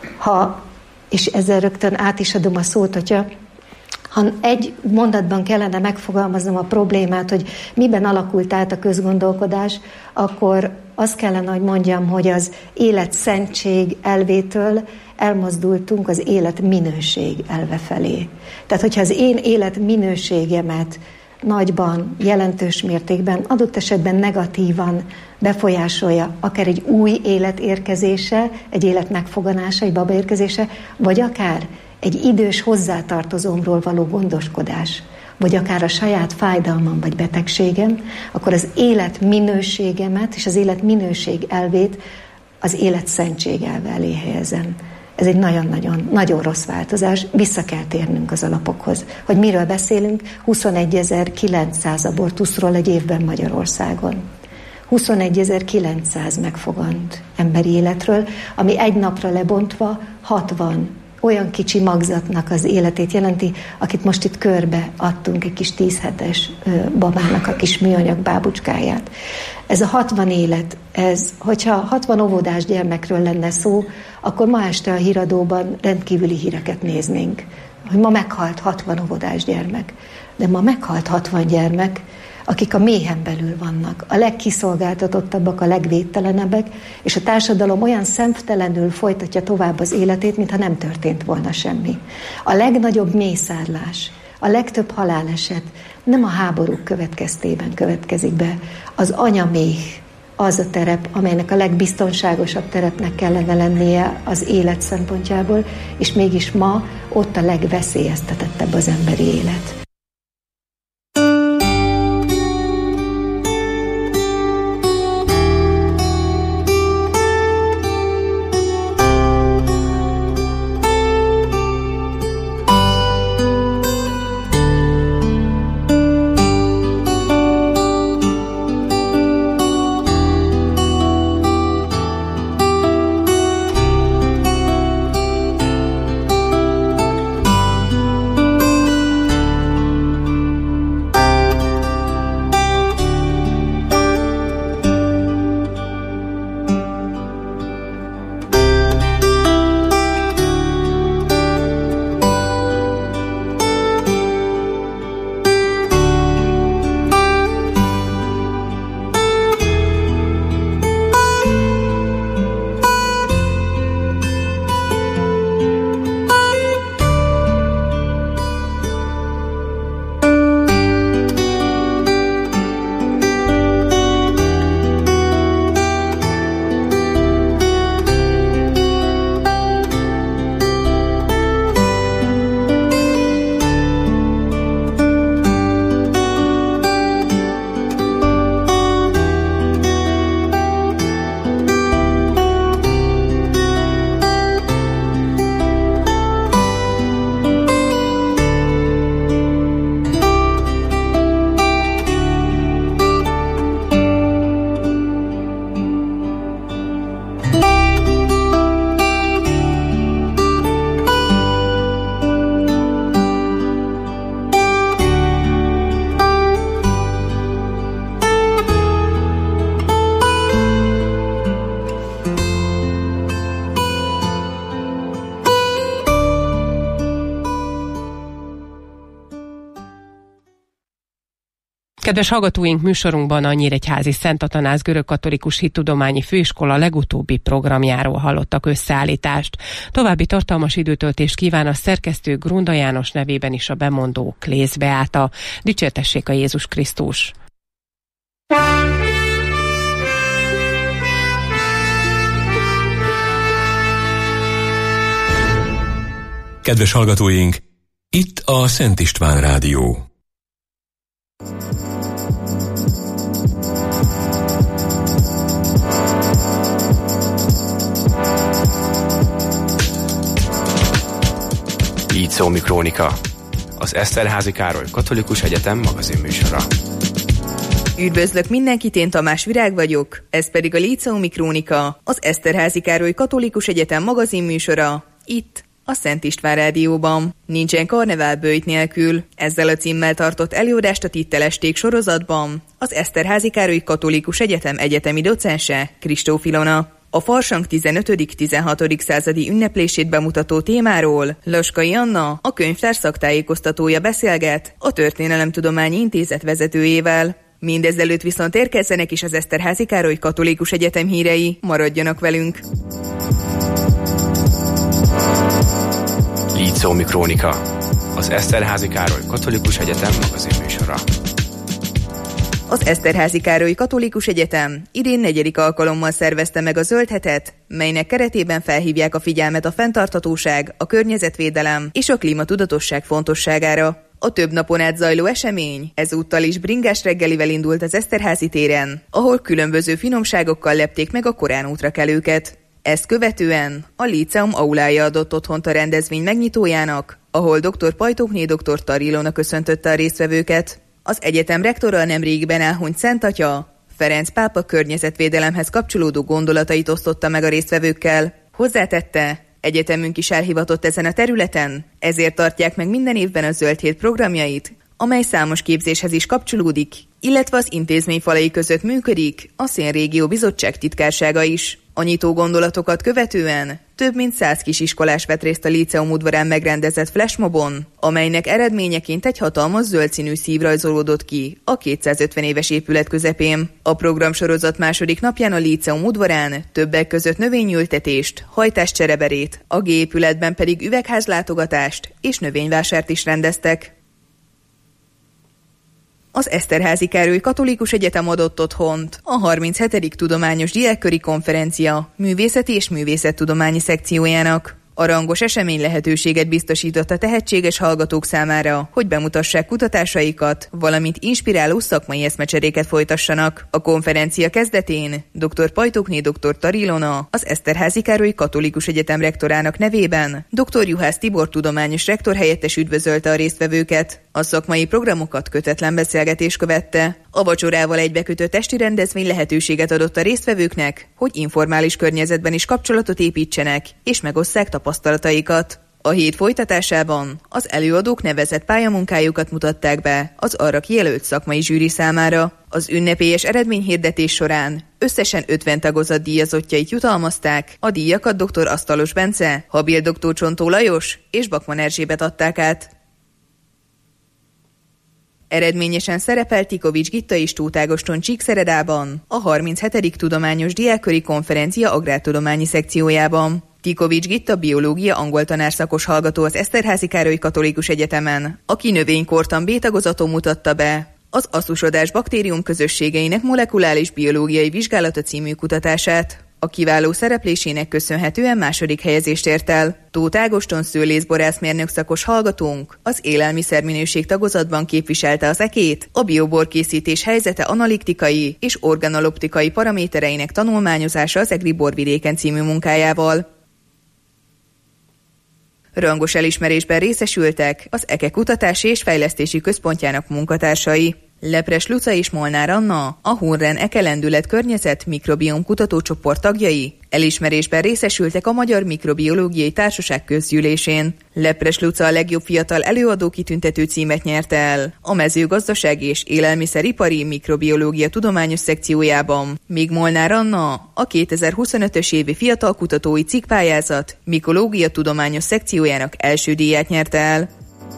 Ha, és ezzel rögtön át is adom a szót, hogyha ha egy mondatban kellene megfogalmaznom a problémát, hogy miben alakult át a közgondolkodás, akkor azt kellene, hogy mondjam, hogy az élet szentség elvétől elmozdultunk az élet minőség elve felé. Tehát, hogyha az én élet minőségemet nagyban, jelentős mértékben, adott esetben negatívan befolyásolja akár egy új élet érkezése, egy élet megfoganása, egy baba érkezése, vagy akár egy idős hozzátartozómról való gondoskodás, vagy akár a saját fájdalmam vagy betegségem, akkor az élet minőségemet és az élet minőség elvét az élet szentség elve elé helyezem. Ez egy nagyon-nagyon nagyon rossz változás, vissza kell térnünk az alapokhoz. Hogy miről beszélünk? huszonegyezer-kilencszáz abortuszról egy évben Magyarországon. huszonegyezer-kilencszáz megfogant emberi életről, ami egy napra lebontva hatvan olyan kicsi magzatnak az életét jelenti, akit most itt körbe adtunk egy kis tíz hetes babának a kis műanyag bábucskáját. Ez a hatvan élet, ez, hogyha hatvan óvodás gyermekről lenne szó, akkor ma este a híradóban rendkívüli híreket néznénk, hogy ma meghalt hatvan óvodás gyermek. De ma meghalt hatvan gyermek, akik a méhen belül vannak, a legkiszolgáltatottabbak, a legvédtelenebbek, és a társadalom olyan szemtelenül folytatja tovább az életét, mintha nem történt volna semmi. A legnagyobb mészárlás, A legtöbb haláleset nem a háborúk következtében következik be. Az anyaméh az a terep, amelynek a legbiztonságosabb terepnek kellene lennie az élet szempontjából, és mégis ma ott a legveszélyeztetettebb az emberi élet. Kedves hallgatóink, műsorunkban a Nyíregyházi Szent Atanáz Görögkatolikus Hittudományi Főiskola legutóbbi programjáról hallottak összeállítást. További tartalmas időtöltést kíván a szerkesztő Grunda János, nevében is a bemondó Klész Beáta. Dicsértessék a Jézus Krisztus! Kedves hallgatóink, itt a Szent István Rádió. Líceumi Krónika, az Eszterházy Károly Katolikus Egyetem magazinműsora. Üdvözlök mindenkit, én Tamás Virág vagyok, ez pedig a Líceumi Krónika, az Eszterházy Károly Katolikus Egyetem magazinműsora, itt a Szent István Rádióban. Nincsen karnevál böjt nélkül. Ezzel a címmel tartott előadást a Tittelesték sorozatban az Eszterházy Károly Katolikus Egyetem egyetemi docense, Kristóf Ilona. A farsang tizenötödik-tizenhatodik századi ünneplését bemutató témáról Laskai Anna, a könyvtár szaktájékoztatója beszélget a Történelemtudományi Intézet vezetőjével. Mindezelőtt viszont érkezzenek is az Eszterházy Károly Katolikus Egyetem hírei. Maradjanak velünk! Líceumi Krónika, az Eszterházy Károly Katolikus Egyetem magazinműsora. Az Eszterházy Károly Katolikus Egyetem idén negyedik alkalommal szervezte meg a Zöld Hetet, melynek keretében felhívják a figyelmet a fenntarthatóság, a környezetvédelem és a klímatudatosság fontosságára. A több napon át zajló esemény ezúttal is bringás reggelivel indult az Eszterházy téren, ahol különböző finomságokkal lepték meg a korán útrakelőket. Ezt követően a Líceum aulája adott otthont a rendezvény megnyitójának, ahol dr. Pajtókné dr. Tar Ilona köszöntötte a résztvevőket. Az egyetem rektora nemrégiben elhunyt Szent Atya, Ferenc pápa környezetvédelemhez kapcsolódó gondolatait osztotta meg a résztvevőkkel. Hozzátette, egyetemünk is elhivatott ezen a területen, ezért tartják meg minden évben a Zöld Hét programjait, amely számos képzéshez is kapcsolódik, illetve az intézmény falai között működik a Szénrégió Bizottság titkársága is. A nyitó gondolatokat követően több mint száz kisiskolás vett részt a Líceum udvarán megrendezett flashmobon, amelynek eredményeként egy hatalmas zöld színű szív rajzolódott ki a kétszázötven éves épület közepén. A programsorozat második napján a Líceum udvarán többek között növényültetést, hajtáscsereberét, a G épületben pedig üvegházlátogatást és növényvásárt is rendeztek. Az Eszterházy Károly Katolikus Egyetem adott otthont a harminchetedik Tudományos Diákköri Konferencia művészeti és művészettudományi szekciójának. A rangos esemény lehetőséget biztosított a tehetséges hallgatók számára, hogy bemutassák kutatásaikat, valamint inspiráló szakmai eszmecseréket folytassanak. A konferencia kezdetén dr. Pajtókné dr. Tarilona, az Eszterházy Károly Katolikus Egyetem rektorának nevében dr. Juhász Tibor tudományos rektor helyettes üdvözölte a résztvevőket. A szakmai programokat kötetlen beszélgetés követte. A vacsorával egybekötött esti rendezvény lehetőséget adott a résztvevőknek, hogy informális környezetben is kapcsolatot építsenek és megosszák tapasztalataikat. A hét folytatásában az előadók nevezett pályamunkájukat mutatták be az arra kijelölt szakmai zsűri számára. Az ünnepélyes eredményhirdetés során összesen ötven tagozat díjazottjait jutalmazták, a díjakat dr. Asztalos Bence, habil dr. Csontó Lajos és Bakman Erzsébet adták át. Eredményesen szerepelt Tikovics Gitta és Tóth Ágoston Csíkszeredában, a harminchetedik Tudományos Diákköri Konferencia agrártudományi szekciójában. Tikovics Gitta biológia angol tanárszakos hallgató az Eszterházy Károly Katolikus Egyetemen, aki növénykortan B-tagozaton mutatta be az asszusodás baktérium közösségeinek molekuláris biológiai vizsgálata című kutatását. A kiváló szereplésének köszönhetően második helyezést ért el. Tóth Ágoston szőlészborászmérnök szakos hallgatónk az élelmiszerminőség tagozatban képviselte az ekét, a bioborkészítés helyzete analittikai és organoloptikai paramétereinek tanulmányozása az Egri borvidéken című munkájával. Rangos elismerésben részesültek az é ká e Kutatási és Fejlesztési Központjának munkatársai. Lepres Luca és Molnár Anna, a Hunren Eke Lendület Környezet Mikrobiom Kutatócsoport tagjai, elismerésben részesültek a Magyar Mikrobiológiai Társaság közgyűlésén. Lepres Luca a legjobb fiatal előadó kitüntető címet nyerte el a mezőgazdasági és élelmiszeripari mikrobiológia tudományos szekciójában, míg Molnár Anna a kétezer-huszonötös évi fiatal kutatói cikkpályázat mikológia tudományos szekciójának első díját nyerte el.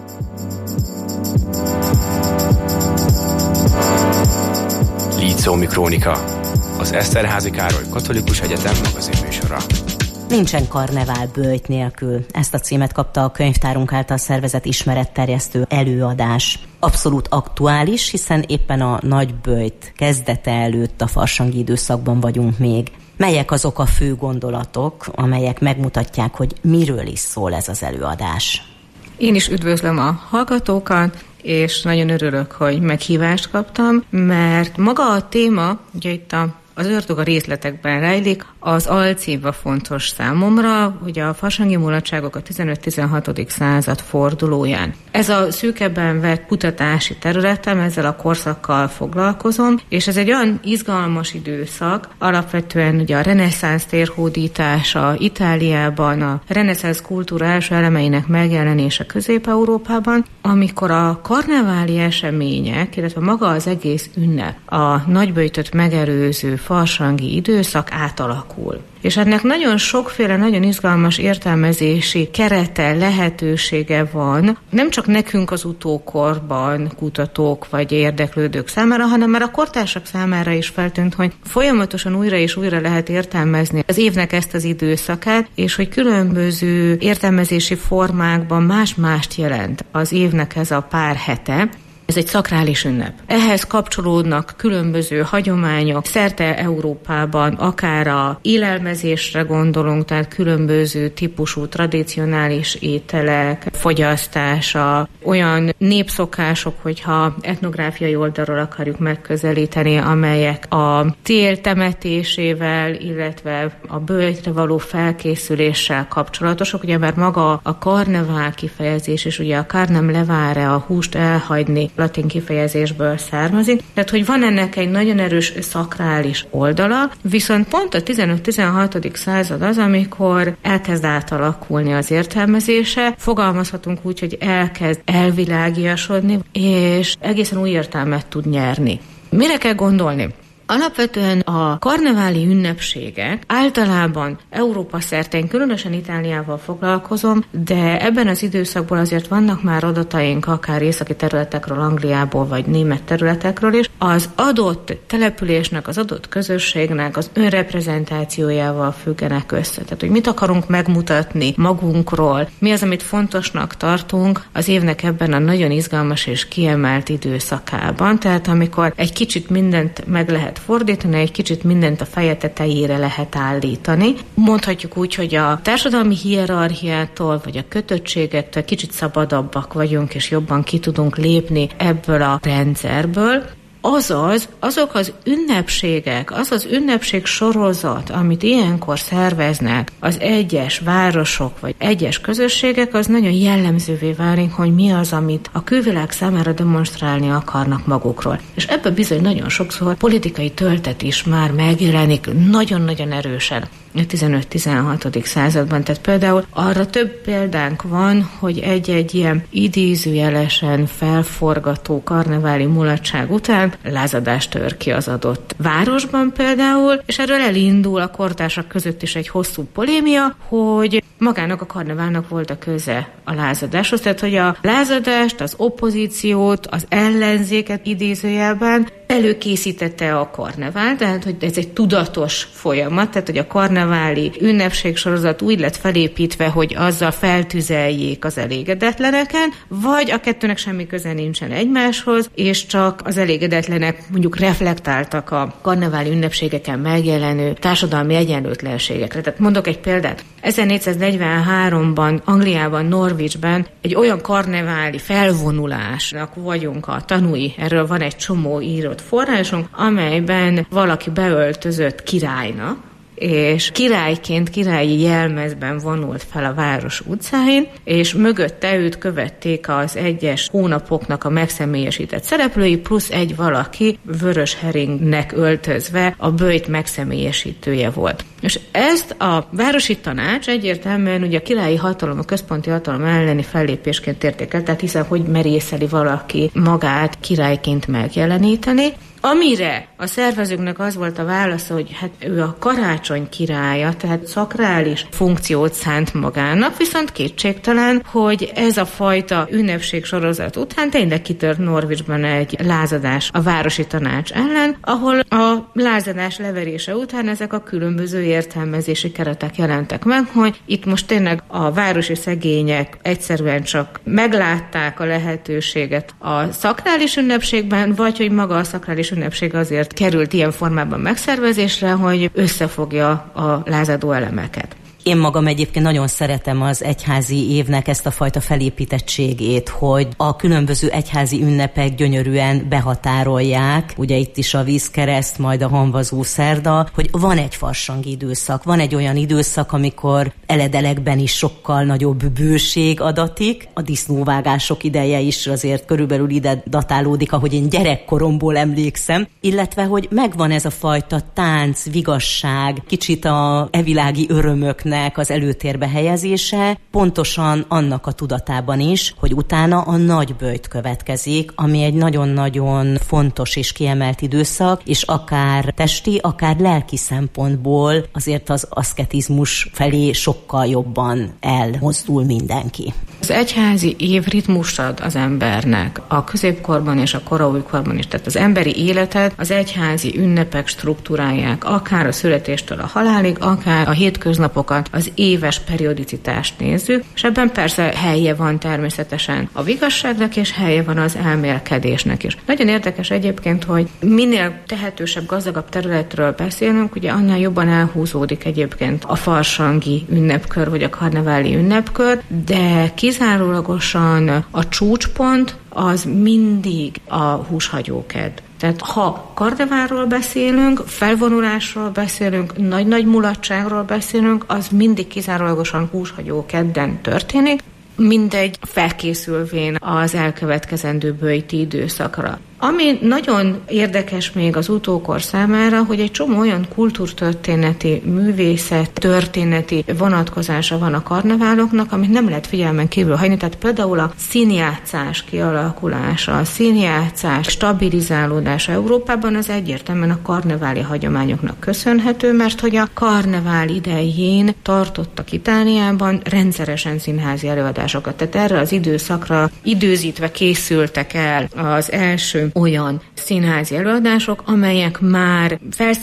Lícómi Krónika, az Eszterházy Károly Katolikus Egyetem magazinműsora. Nincsen karnevál böjt nélkül. Ezt a címet kapta a könyvtárunk által szervezett ismeretterjesztő előadás. Abszolút aktuális, hiszen éppen a nagy böjt kezdete előtt a farsangi időszakban vagyunk még. Melyek azok a fő gondolatok, amelyek megmutatják, hogy miről is szól ez az előadás? Én is üdvözlöm a hallgatókat, és nagyon örülök, hogy meghívást kaptam, mert maga a téma, ugye itt a az ördög a részletekben rejlik, az alcímva fontos számomra, hogy a farsangi mulatságok a tizenöt-tizenhatodik század fordulóján. Ez a szűkebben vett kutatási területem, ezzel a korszakkal foglalkozom, és ez egy olyan izgalmas időszak, alapvetően ugye a reneszánsz térhódítása Itáliában, a reneszánsz kultúra első elemeinek megjelenése Közép-Európában, amikor a karneváli események, illetve maga az egész ünnep, a nagyböjtöt megelőző farsangi időszak átalakul. És ennek nagyon sokféle, nagyon izgalmas értelmezési kerete, lehetősége van, nem csak nekünk az utókorban kutatók vagy érdeklődők számára, hanem már a kortársak számára is feltűnt, hogy folyamatosan újra és újra lehet értelmezni az évnek ezt az időszakát, és hogy különböző értelmezési formákban más-mást jelent az évnek ez a pár hete. Ez egy szakrális ünnep. Ehhez kapcsolódnak különböző hagyományok, szerte Európában, akár a élelmezésre gondolunk, tehát különböző típusú tradicionális ételek fogyasztása, olyan népszokások, hogyha etnográfiai oldalról akarjuk megközelíteni, amelyek a tél temetésével, illetve a böjtre való felkészüléssel kapcsolatosak. Ugye már maga a karnevál kifejezés, és ugye a carnem levare, a húst elhagyni, latin kifejezésből származik. Tehát, hogy van ennek egy nagyon erős szakrális oldala, viszont pont a tizenöt-tizenhatodik század az, amikor elkezd átalakulni az értelmezése, fogalmazhatunk úgy, hogy elkezd elvilágiasodni, és egészen új értelmet tud nyerni. Mire kell gondolni? Alapvetően a karneváli ünnepségek általában Európa szerte, én különösen Itáliával foglalkozom, de ebben az időszakban azért vannak már adataink akár északi területekről, Angliából vagy német területekről is. Az adott településnek, az adott közösségnek az önreprezentációjával függenek össze. Tehát, hogy mit akarunk megmutatni magunkról, mi az, amit fontosnak tartunk az évnek ebben a nagyon izgalmas és kiemelt időszakában. Tehát amikor egy kicsit mindent meg lehet fordítani, egy kicsit mindent a feje tetejére lehet állítani. Mondhatjuk úgy, hogy a társadalmi hierarchiától vagy a kötöttségektől kicsit szabadabbak vagyunk, és jobban ki tudunk lépni ebből a rendszerből. Azaz, azok az ünnepségek, az az ünnepség sorozat, amit ilyenkor szerveznek az egyes városok vagy egyes közösségek, az nagyon jellemzővé válik, hogy mi az, amit a külvilág számára demonstrálni akarnak magukról. És ebben bizony nagyon sokszor politikai töltet is már megjelenik nagyon-nagyon erősen a tizenöt-tizenhatodik században. Tehát például arra több példánk van, hogy egy-egy ilyen idézőjelesen felforgató karneváli mulatság után lázadás tör ki az adott városban például, és erről elindul a kortársak között is egy hosszú polémia, hogy magának a karneválnak volt a köze a lázadáshoz, tehát hogy a lázadást, az opozíciót, az ellenzéket idézőjelben előkészítette a karnevál, tehát hogy ez egy tudatos folyamat, tehát hogy a karneváli ünnepségsorozat úgy lett felépítve, hogy azzal feltüzeljék az elégedetleneken, vagy a kettőnek semmi köze nincsen egymáshoz, és csak az elégedetlenek mondjuk reflektáltak a karneváli ünnepségeken megjelenő társadalmi egyenlőtlenségekre. Tehát mondok egy példát. ezernégyszáznegyvenháromban Angliában, Norwichben egy olyan karneváli felvonulásnak vagyunk a tanúi, erről van egy csomó írott forrásunk, amelyben valaki beöltözött királynak, és királyként, királyi jelmezben vonult fel a város utcáin, és mögötte őt követték az egyes hónapoknak a megszemélyesített szereplői, plusz egy valaki vörös heringnek öltözve a böjt megszemélyesítője volt. És ezt a városi tanács egyértelműen ugye a királyi hatalom, a központi hatalom elleni fellépésként értékelt, tehát hiszen hogy merészeli valaki magát királyként megjeleníteni, amire a szervezőknek az volt a válasza, hogy hát ő a karácsony királya, tehát szakrális funkciót szánt magának, viszont kétségtelen, hogy ez a fajta ünnepségsorozat után tényleg kitört Norwichban egy lázadás a városi tanács ellen, ahol a lázadás leverése után ezek a különböző értelmezési keretek jelentek meg, hogy itt most tényleg a városi szegények egyszerűen csak meglátták a lehetőséget a szakrális ünnepségben, vagy hogy maga a szakrális ünnepség azért került ilyen formában megszervezésre, hogy összefogja a lázadó elemeket. Én magam egyébként nagyon szeretem az egyházi évnek ezt a fajta felépítettségét, hogy a különböző egyházi ünnepek gyönyörűen behatárolják, ugye itt is a vízkereszt, majd a hamvazó szerda, hogy van egy farsangi időszak, van egy olyan időszak, amikor eledelekben is sokkal nagyobb bőség adatik, a disznóvágások ideje is azért körülbelül ide datálódik, ahogy én gyerekkoromból emlékszem, illetve hogy megvan ez a fajta tánc, vigasság, kicsit a evilági örömök az előtérbe helyezése, pontosan annak a tudatában is, hogy utána a nagyböjt következik, ami egy nagyon-nagyon fontos és kiemelt időszak, és akár testi, akár lelki szempontból azért az aszketizmus felé sokkal jobban elmozdul mindenki. Az egyházi év ritmust ad az embernek a középkorban és a koraújkorban is. Tehát az emberi életet az egyházi ünnepek struktúrálják, akár a születéstől a halálig, akár a hétköznapokat, az éves periodicitást nézzük, és ebben persze helye van természetesen a vigasságnak, és helye van az elmélkedésnek is. Nagyon érdekes egyébként, hogy minél tehetősebb, gazdagabb területről beszélünk, ugye annál jobban elhúzódik egyébként a farsangi ünnepkör, vagy a karneváli ünnepkör, de kizárólagosan a csúcspont az mindig a húshagyóked. Tehát ha karneválról beszélünk, felvonulásról beszélünk, nagy-nagy mulatságról beszélünk, az mindig kizárólagosan húshagyó kedden történik, mindegy felkészülvén az elkövetkezendő böjti időszakra. Ami nagyon érdekes még az utókor számára, hogy egy csomó olyan kultúrtörténeti, művészet, történeti vonatkozása van a karneváloknak, amit nem lehet figyelmen kívül hagyni. Tehát például a színjátszás kialakulása, a színjátszás stabilizálódása Európában az egyértelműen a karneváli hagyományoknak köszönhető, mert hogy a karnevál idején tartottak Itáliában rendszeresen színházi előadásokat. Tehát erre az időszakra időzítve készültek el az első olyan színházi előadások, amelyek már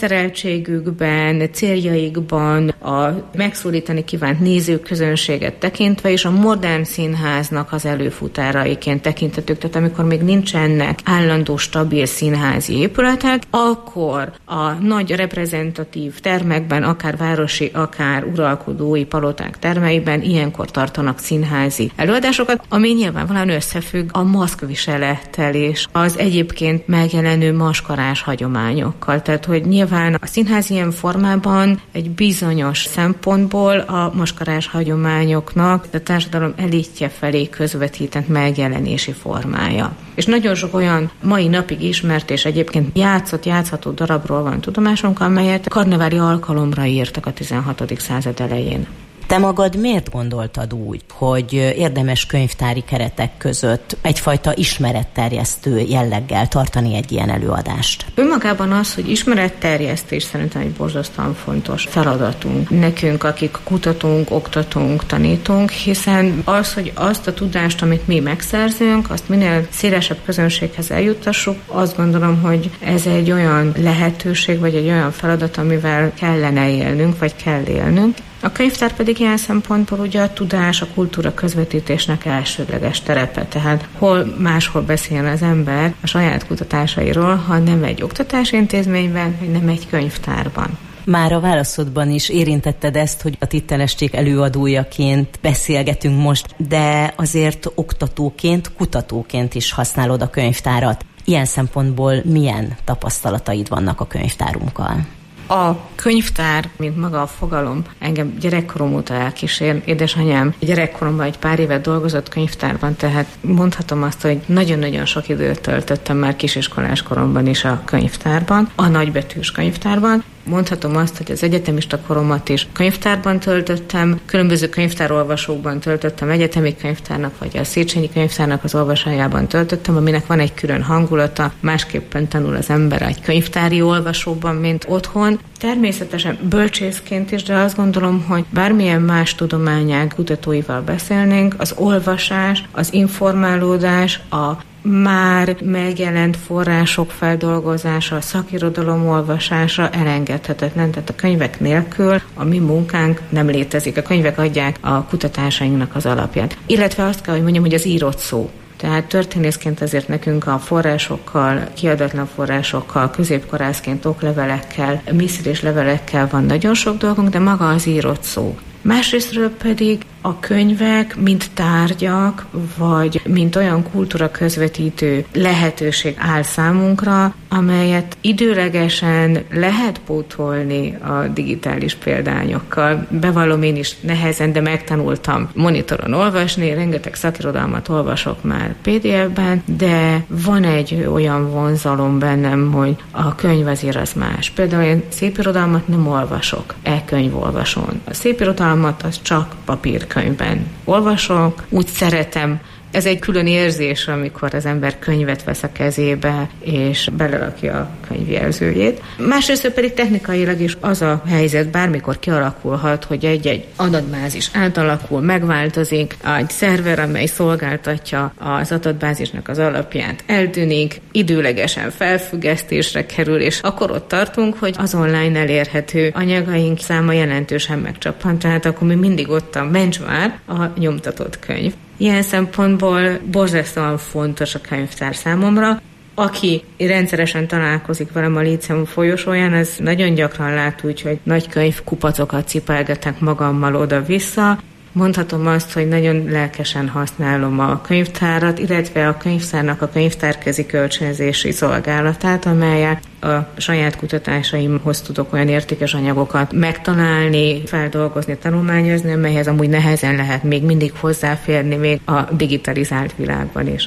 felszereltségükben, céljaikban, a megszólítani kívánt nézőközönséget tekintve, és a modern színháznak az előfutáraiként tekintetők. Tehát amikor még nincsenek állandó, stabil színházi épületek, akkor a nagy reprezentatív termekben, akár városi, akár uralkodói paloták termeiben ilyenkor tartanak színházi előadásokat, ami nyilvánvalóan összefügg a maszkviselettel és az egyébként megjelenő maskarás hagyományokkal. Tehát, hogy nyilván a színház ilyen formában egy bizonyos szempontból a maskarás hagyományoknak a társadalom elitje felé közvetített megjelenési formája. És nagyon sok olyan mai napig ismert és egyébként játszott, játszható darabról van tudomásunk, amelyet karneváli alkalomra írtak a tizenhatodik század elején. Te magad miért gondoltad úgy, hogy érdemes könyvtári keretek között egyfajta ismeretterjesztő jelleggel tartani egy ilyen előadást? Önmagában az, hogy ismeretterjesztés szerintem egy borzasztóan fontos feladatunk. Nekünk, akik kutatunk, oktatunk, tanítunk, hiszen az, hogy azt a tudást, amit mi megszerzünk, azt minél szélesebb közönséghez eljuttassuk, azt gondolom, hogy ez egy olyan lehetőség, vagy egy olyan feladat, amivel kellene élnünk, vagy kell élnünk. A könyvtár pedig ilyen szempontból ugye a tudás, a kultúra közvetítésnek elsődleges terepe, tehát hol máshol beszéljen az ember a saját kutatásairól, ha nem egy oktatási intézményben, vagy nem egy könyvtárban. Már a válaszodban is érintetted ezt, hogy a Tittelesték előadójaként beszélgetünk most, de azért oktatóként, kutatóként is használod a könyvtárat. Ilyen szempontból milyen tapasztalataid vannak a könyvtárunkkal? A könyvtár, mint maga a fogalom, engem gyerekkorom óta elkísér. Édesanyám gyerekkoromban egy pár évet dolgozott könyvtárban, tehát mondhatom azt, hogy nagyon-nagyon sok időt töltöttem már kisiskolás koromban is a könyvtárban, a nagybetűs könyvtárban. Mondhatom azt, hogy az egyetemista koromat is könyvtárban töltöttem, különböző könyvtárolvasókban töltöttem, egyetemi könyvtárnak vagy a Széchenyi könyvtárnak az olvasójában töltöttem, aminek van egy külön hangulata, másképpen tanul az ember egy könyvtári olvasóban, mint otthon. Természetesen bölcsészként is, de azt gondolom, hogy bármilyen más tudományág kutatóival beszélnénk, az olvasás, az informálódás, a már megjelent források feldolgozása, a szakirodalom olvasása elengedhetetlen. Tehát a könyvek nélkül a mi munkánk nem létezik. A könyvek adják a kutatásainknak az alapját. Illetve azt kell, hogy mondjam, hogy az írott szó. Tehát történészként azért nekünk a forrásokkal, kiadatlan forrásokkal, középkorászként oklevelekkel, misztrés levelekkel van nagyon sok dolgunk, de maga az írott szó. Másrésztről pedig a könyvek, mint tárgyak, vagy mint olyan kultúra közvetítő lehetőség áll számunkra, amelyet időlegesen lehet pótolni a digitális példányokkal. Bevallom, én is nehezen, de megtanultam monitoron olvasni, rengeteg szakirodalmat olvasok már pé dé ef-ben, de van egy olyan vonzalom bennem, hogy a könyv azért az más. Például én szépirodalmat nem olvasok e-könyvolvasón. A szépirodalmat az csak papírkönyvben olvasok, úgy szeretem. Ez egy külön érzés, amikor az ember könyvet vesz a kezébe, és belerakja a könyvjelzőjét. Másrészt pedig technikailag is az a helyzet bármikor kialakulhat, hogy egy-egy adatbázis átalakul, megváltozik, egy szerver, amely szolgáltatja az adatbázisnak az alapját, eltűnik, időlegesen felfüggesztésre kerül, és akkor ott tartunk, hogy az online elérhető anyagaink száma jelentősen megcsappant, tehát akkor mi mindig ott a mencsvár, a nyomtatott könyv. Ilyen szempontból borzasztóan fontos a könyvtár számomra. Aki rendszeresen találkozik velem a Líceum folyosóján, az nagyon gyakran lát úgy, hogy nagy könyvkupacokat cipelgetek magammal oda-vissza. Mondhatom azt, hogy nagyon lelkesen használom a könyvtárat, illetve a könyvtárnak a könyvtárközi kölcsönzési szolgálatát, amelyet a saját kutatásaimhoz tudok olyan értékes anyagokat megtalálni, feldolgozni, tanulmányozni, amelyhez amúgy nehezen lehet még mindig hozzáférni még a digitalizált világban is.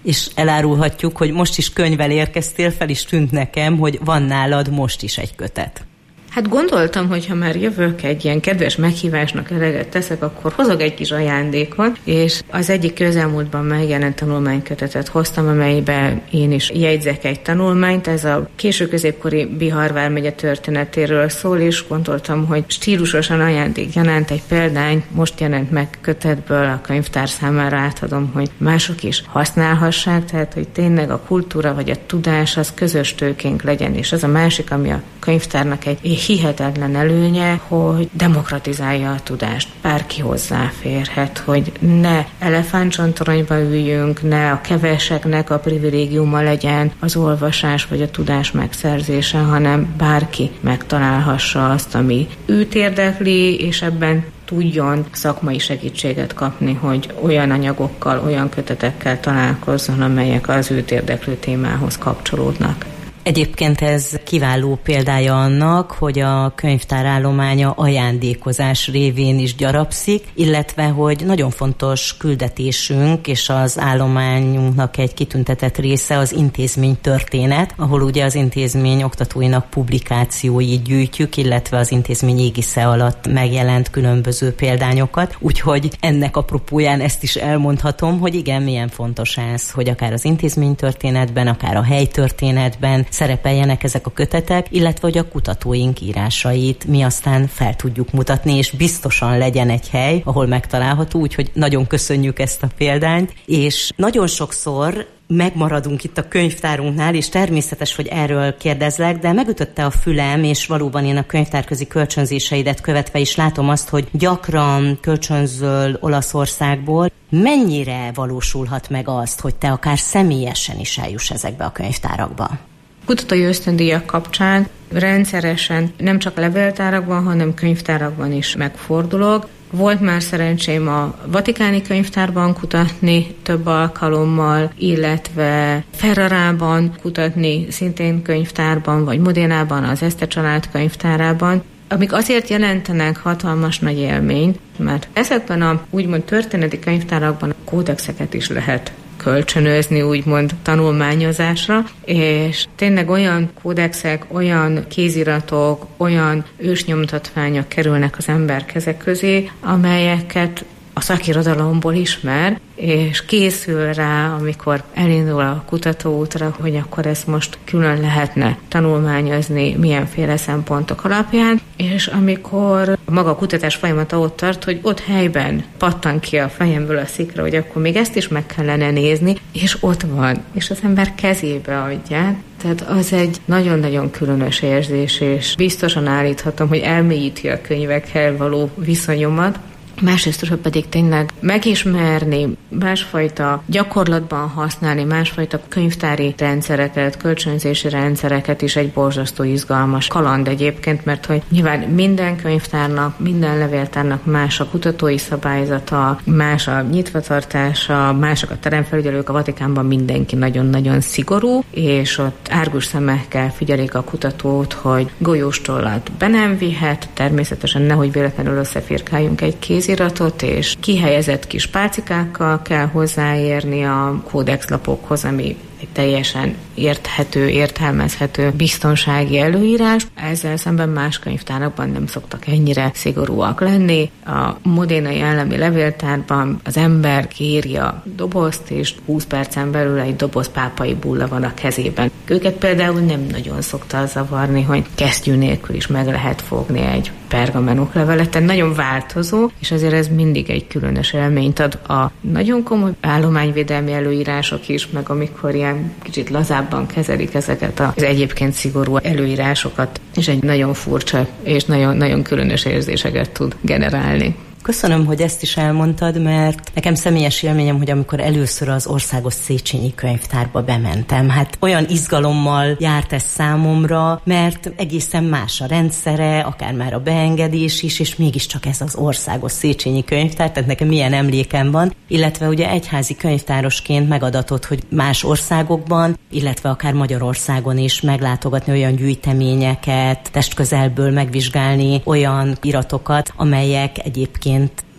És elárulhatjuk, hogy most is könyvvel érkeztél, fel is tűnt nekem, hogy van nálad most is egy kötet. Hát gondoltam, hogy ha már jövök, egy ilyen kedves meghívásnak eleget teszek, akkor hozok egy kis ajándékot, és az egyik közelmúltban megjelent tanulmánykötetet hoztam, amelyben én is jegyzek egy tanulmányt. Ez a késő középkori Bihar vármegye történetéről szól, és gondoltam, hogy stílusosan ajándékgyanánt egy példány most jelent meg kötetből a könyvtár számára átadom, hogy mások is használhassák, tehát hogy tényleg a kultúra vagy a tudás az közös tőkénk legyen, és az a másik, ami a könyvtárnak egy hihetetlen előnye, hogy demokratizálja a tudást. Bárki hozzáférhet, hogy ne elefántcsontoronyba üljünk, ne a keveseknek a privilégiuma legyen az olvasás vagy a tudás megszerzése, hanem bárki megtalálhassa azt, ami őt érdekli, és ebben tudjon szakmai segítséget kapni, hogy olyan anyagokkal, olyan kötetekkel találkozzon, amelyek az őt érdeklő témához kapcsolódnak. Egyébként ez kiváló példája annak, hogy a könyvtár állománya ajándékozás révén is gyarapszik, illetve hogy nagyon fontos küldetésünk és az állományunknak egy kitüntetett része az intézménytörténet, ahol ugye az intézmény oktatóinak publikációit gyűjtjük, illetve az intézmény égisze alatt megjelent különböző példányokat. Úgyhogy ennek apropóján ezt is elmondhatom, hogy igen, milyen fontos ez, hogy akár az intézménytörténetben, akár a helytörténetben szerepeljenek ezek a kötetek, illetve hogy a kutatóink írásait mi aztán fel tudjuk mutatni, és biztosan legyen egy hely, ahol megtalálható, úgyhogy nagyon köszönjük ezt a példányt, és nagyon sokszor megmaradunk itt a könyvtárunknál, és természetes, hogy erről kérdezlek, de megütötte a fülem, és valóban én a könyvtárközi kölcsönzéseidet követve is látom azt, hogy gyakran kölcsönzöl Olaszországból. Mennyire valósulhat meg azt, hogy te akár személyesen is eljuss ezekbe a könyvtárakba? Kutatói ösztöndíjak kapcsán rendszeresen nem csak levéltárakban, hanem könyvtárakban is megfordulok. Volt már szerencsém a Vatikáni könyvtárban kutatni több alkalommal, illetve Ferrarában kutatni szintén könyvtárban, vagy Modénában, az Eszter család könyvtárában, amik azért jelentenek hatalmas nagy élményt, mert ezekben a úgymond történeti könyvtárakban kódexeket is lehet kölcsönözni, úgymond tanulmányozásra, és tényleg olyan kódexek, olyan kéziratok, olyan ősnyomtatványok kerülnek az ember kezek közé, amelyeket a szakirodalomból ismer, és készül rá, amikor elindul a kutatóútra, hogy akkor ezt most külön lehetne tanulmányozni milyenféle szempontok alapján, és amikor maga a kutatás folyamata ott tart, hogy ott helyben pattan ki a fejemből a szikra, hogy akkor még ezt is meg kellene nézni, és ott van, és az ember kezébe adják. Tehát az egy nagyon-nagyon különös érzés, és biztosan állíthatom, hogy elmélyíti a könyvekkel való viszonyomat. Másrésztről pedig tényleg megismerni, másfajta gyakorlatban használni, másfajta könyvtári rendszereket, kölcsönzési rendszereket is egy borzasztó izgalmas kaland egyébként, mert hogy nyilván minden könyvtárnak, minden levéltárnak más a kutatói szabályzata, más a nyitvatartása, mások a teremfelügyelők, a Vatikánban mindenki nagyon-nagyon szigorú, és ott árgus szemekkel figyelik a kutatót, hogy golyóstollat be nem vihet, természetesen nehogy véletlenül összefirkáljunk egy kéziratot, és kihelyezett kis pálcikákkal kell hozzáérni a kódexlapokhoz, ami egy teljesen érthető, értelmezhető biztonsági előírás. Ezzel szemben más könyvtárakban nem szoktak ennyire szigorúak lenni. A modénai állami levéltárban az ember kéri a dobozt, és húsz percen belül egy doboz pápai bulla van a kezében. Őket például nem nagyon szokta zavarni, hogy kesztyű nélkül is meg lehet fogni egy pergamenoklevelet, tehát nagyon változó, és azért ez mindig egy különös élményt ad. A nagyon komoly állományvédelmi előírások is, meg amikor ilyen kicsit lazábban kezelik ezeket az egyébként szigorú előírásokat, és egy nagyon furcsa és nagyon, nagyon különös érzéseket tud generálni. Köszönöm, hogy ezt is elmondtad, mert nekem személyes élményem, hogy amikor először az Országos Széchenyi Könyvtárba bementem, hát olyan izgalommal járt ez számomra, mert egészen más a rendszere, akár már a beengedés is, és mégiscsak ez az Országos Széchenyi Könyvtár, tehát nekem milyen emlékem van, illetve ugye egyházi könyvtárosként megadatott, hogy más országokban, illetve akár Magyarországon is meglátogatni olyan gyűjteményeket, testközelből megvizsgálni olyan iratokat, amelyek egyébként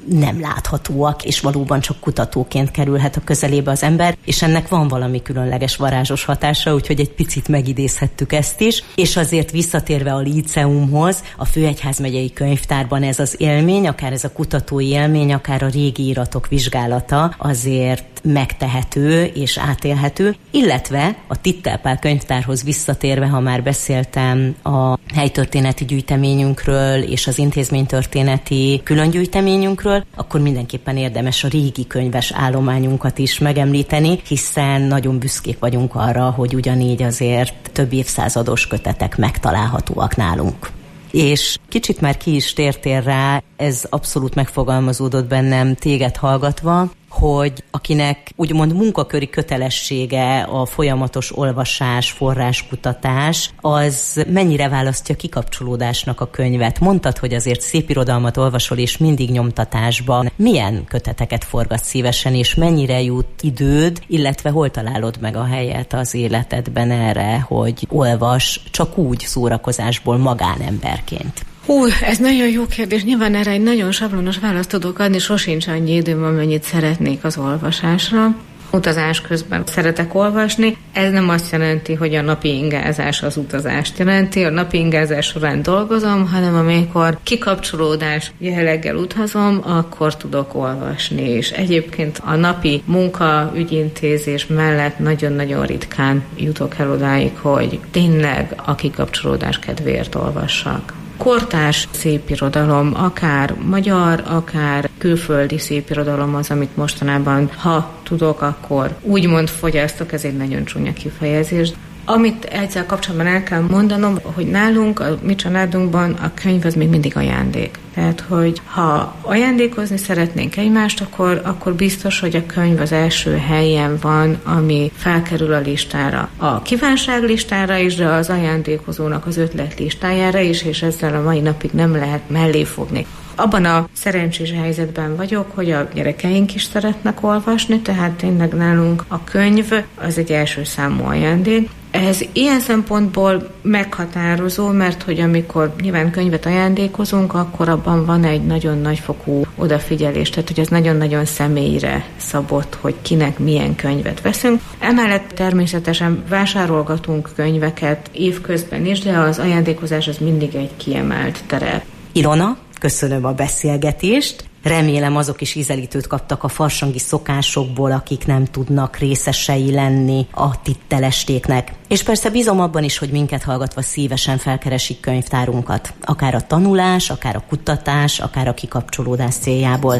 nem láthatóak, és valóban csak kutatóként kerülhet a közelébe az ember, és ennek van valami különleges varázsos hatása, úgyhogy egy picit megidézhettük ezt is. És azért visszatérve a líceumhoz, a Főegyházmegyei Könyvtárban ez az élmény, akár ez a kutatói élmény, akár a régi iratok vizsgálata azért megtehető és átélhető, illetve a Tittelpál könyvtárhoz visszatérve, ha már beszéltem a helytörténeti gyűjteményünkről és az intézménytörténeti különgyűjteményünkről, akkor mindenképpen érdemes a régi könyves állományunkat is megemlíteni, hiszen nagyon büszkék vagyunk arra, hogy ugyanígy azért több évszázados kötetek megtalálhatóak nálunk. És kicsit már ki is tértél rá, ez abszolút megfogalmazódott bennem téged hallgatva, hogy akinek úgymond munkaköri kötelessége a folyamatos olvasás, forráskutatás, az mennyire választja kikapcsolódásnak a könyvet. Mondtad, hogy azért szépirodalmat olvasol, és mindig nyomtatásban. Milyen köteteket forgatsz szívesen, és mennyire jut időd, illetve hol találod meg a helyet az életedben erre, hogy olvas csak úgy szórakozásból magánemberként? Hú, ez nagyon jó kérdés. Nyilván erre egy nagyon sablonos választ tudok adni, sosincs annyi időm, amennyit szeretnék az olvasásra. Utazás közben szeretek olvasni. Ez nem azt jelenti, hogy a napi ingázás az utazást jelenti. A napi ingázás során dolgozom, hanem amikor kikapcsolódás jelleggel utazom, akkor tudok olvasni. És egyébként a napi munka, ügyintézés mellett nagyon-nagyon ritkán jutok el odáig, hogy tényleg a kikapcsolódás kedvéért olvassak. Kortárs szépirodalom, akár magyar, akár külföldi szépirodalom az, amit mostanában, ha tudok, akkor úgymond fogyasztok, ez egy nagyon csúnya kifejezés. Amit ezzel kapcsolatban el kell mondanom, hogy nálunk, a mi családunkban a könyv az még mindig ajándék. Tehát, hogy ha ajándékozni szeretnénk egymást, akkor, akkor biztos, hogy a könyv az első helyen van, ami felkerül a listára. A kívánság listára is, de az ajándékozónak az ötlet listájára is, és ezzel a mai napig nem lehet mellé fogni. Abban a szerencsés helyzetben vagyok, hogy a gyerekeink is szeretnek olvasni, tehát tényleg nálunk a könyv az egy első számú ajándék. Ez ilyen szempontból meghatározó, mert hogy amikor nyilván könyvet ajándékozunk, akkor abban van egy nagyon nagyfokú odafigyelés, tehát hogy ez nagyon-nagyon személyre szabott, hogy kinek milyen könyvet veszünk. Emellett természetesen vásárolgatunk könyveket évközben is, de az ajándékozás az mindig egy kiemelt terep. Ilona, köszönöm a beszélgetést. Remélem azok is ízelítőt kaptak a farsangi szokásokból, akik nem tudnak részesei lenni a tittelestéknek. És persze bízom abban is, hogy minket hallgatva szívesen felkeresik könyvtárunkat. Akár a tanulás, akár a kutatás, akár a kikapcsolódás céljából.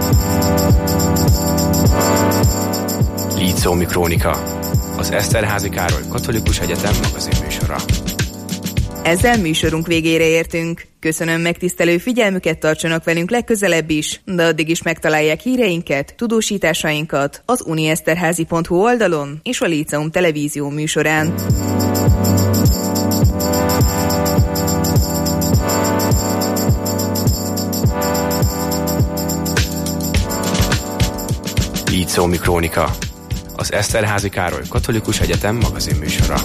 Líceumi Krónika, az Eszterházy Károly Katolikus Egyetem magazinműsora. Ezzel műsorunk végére értünk. Köszönöm megtisztelő figyelmüket, tartsanak velünk legközelebb is, de addig is megtalálják híreinket, tudósításainkat az unieszterházy pont hu oldalon és a Líceum televízió műsorán. Líceumi Krónika, az Eszterházy Károly Katolikus Egyetem magazinműsora.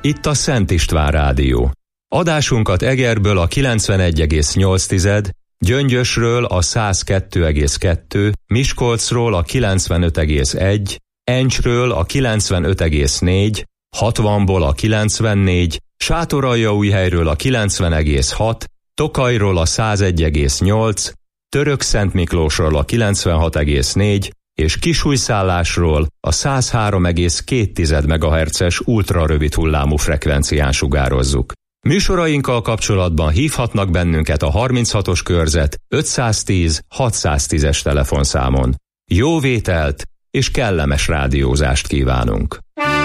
itt a Szent István Rádió. Adásunkat Egerből a kilencvenegy egész nyolc, Gyöngyösről a száz kettő egész kettő, Miskolcról a kilencvenöt egész egy, Encsről a kilencvenöt egész négy, hatvanból a kilencvennégy, Sátoraljaújhelyről a kilencven egész hat, Tokajról a száz egy egész nyolc, Törökszentmiklósról a kilencvenhat egész négy, és Kisújszállásról a száz három egész két megahertzes ultrarövid hullámú frekvencián sugározzuk. Műsorainkkal kapcsolatban hívhatnak bennünket a harminchatos körzet ötszáztíz hatszáztízes telefonszámon. Jó vételt és kellemes rádiózást kívánunk!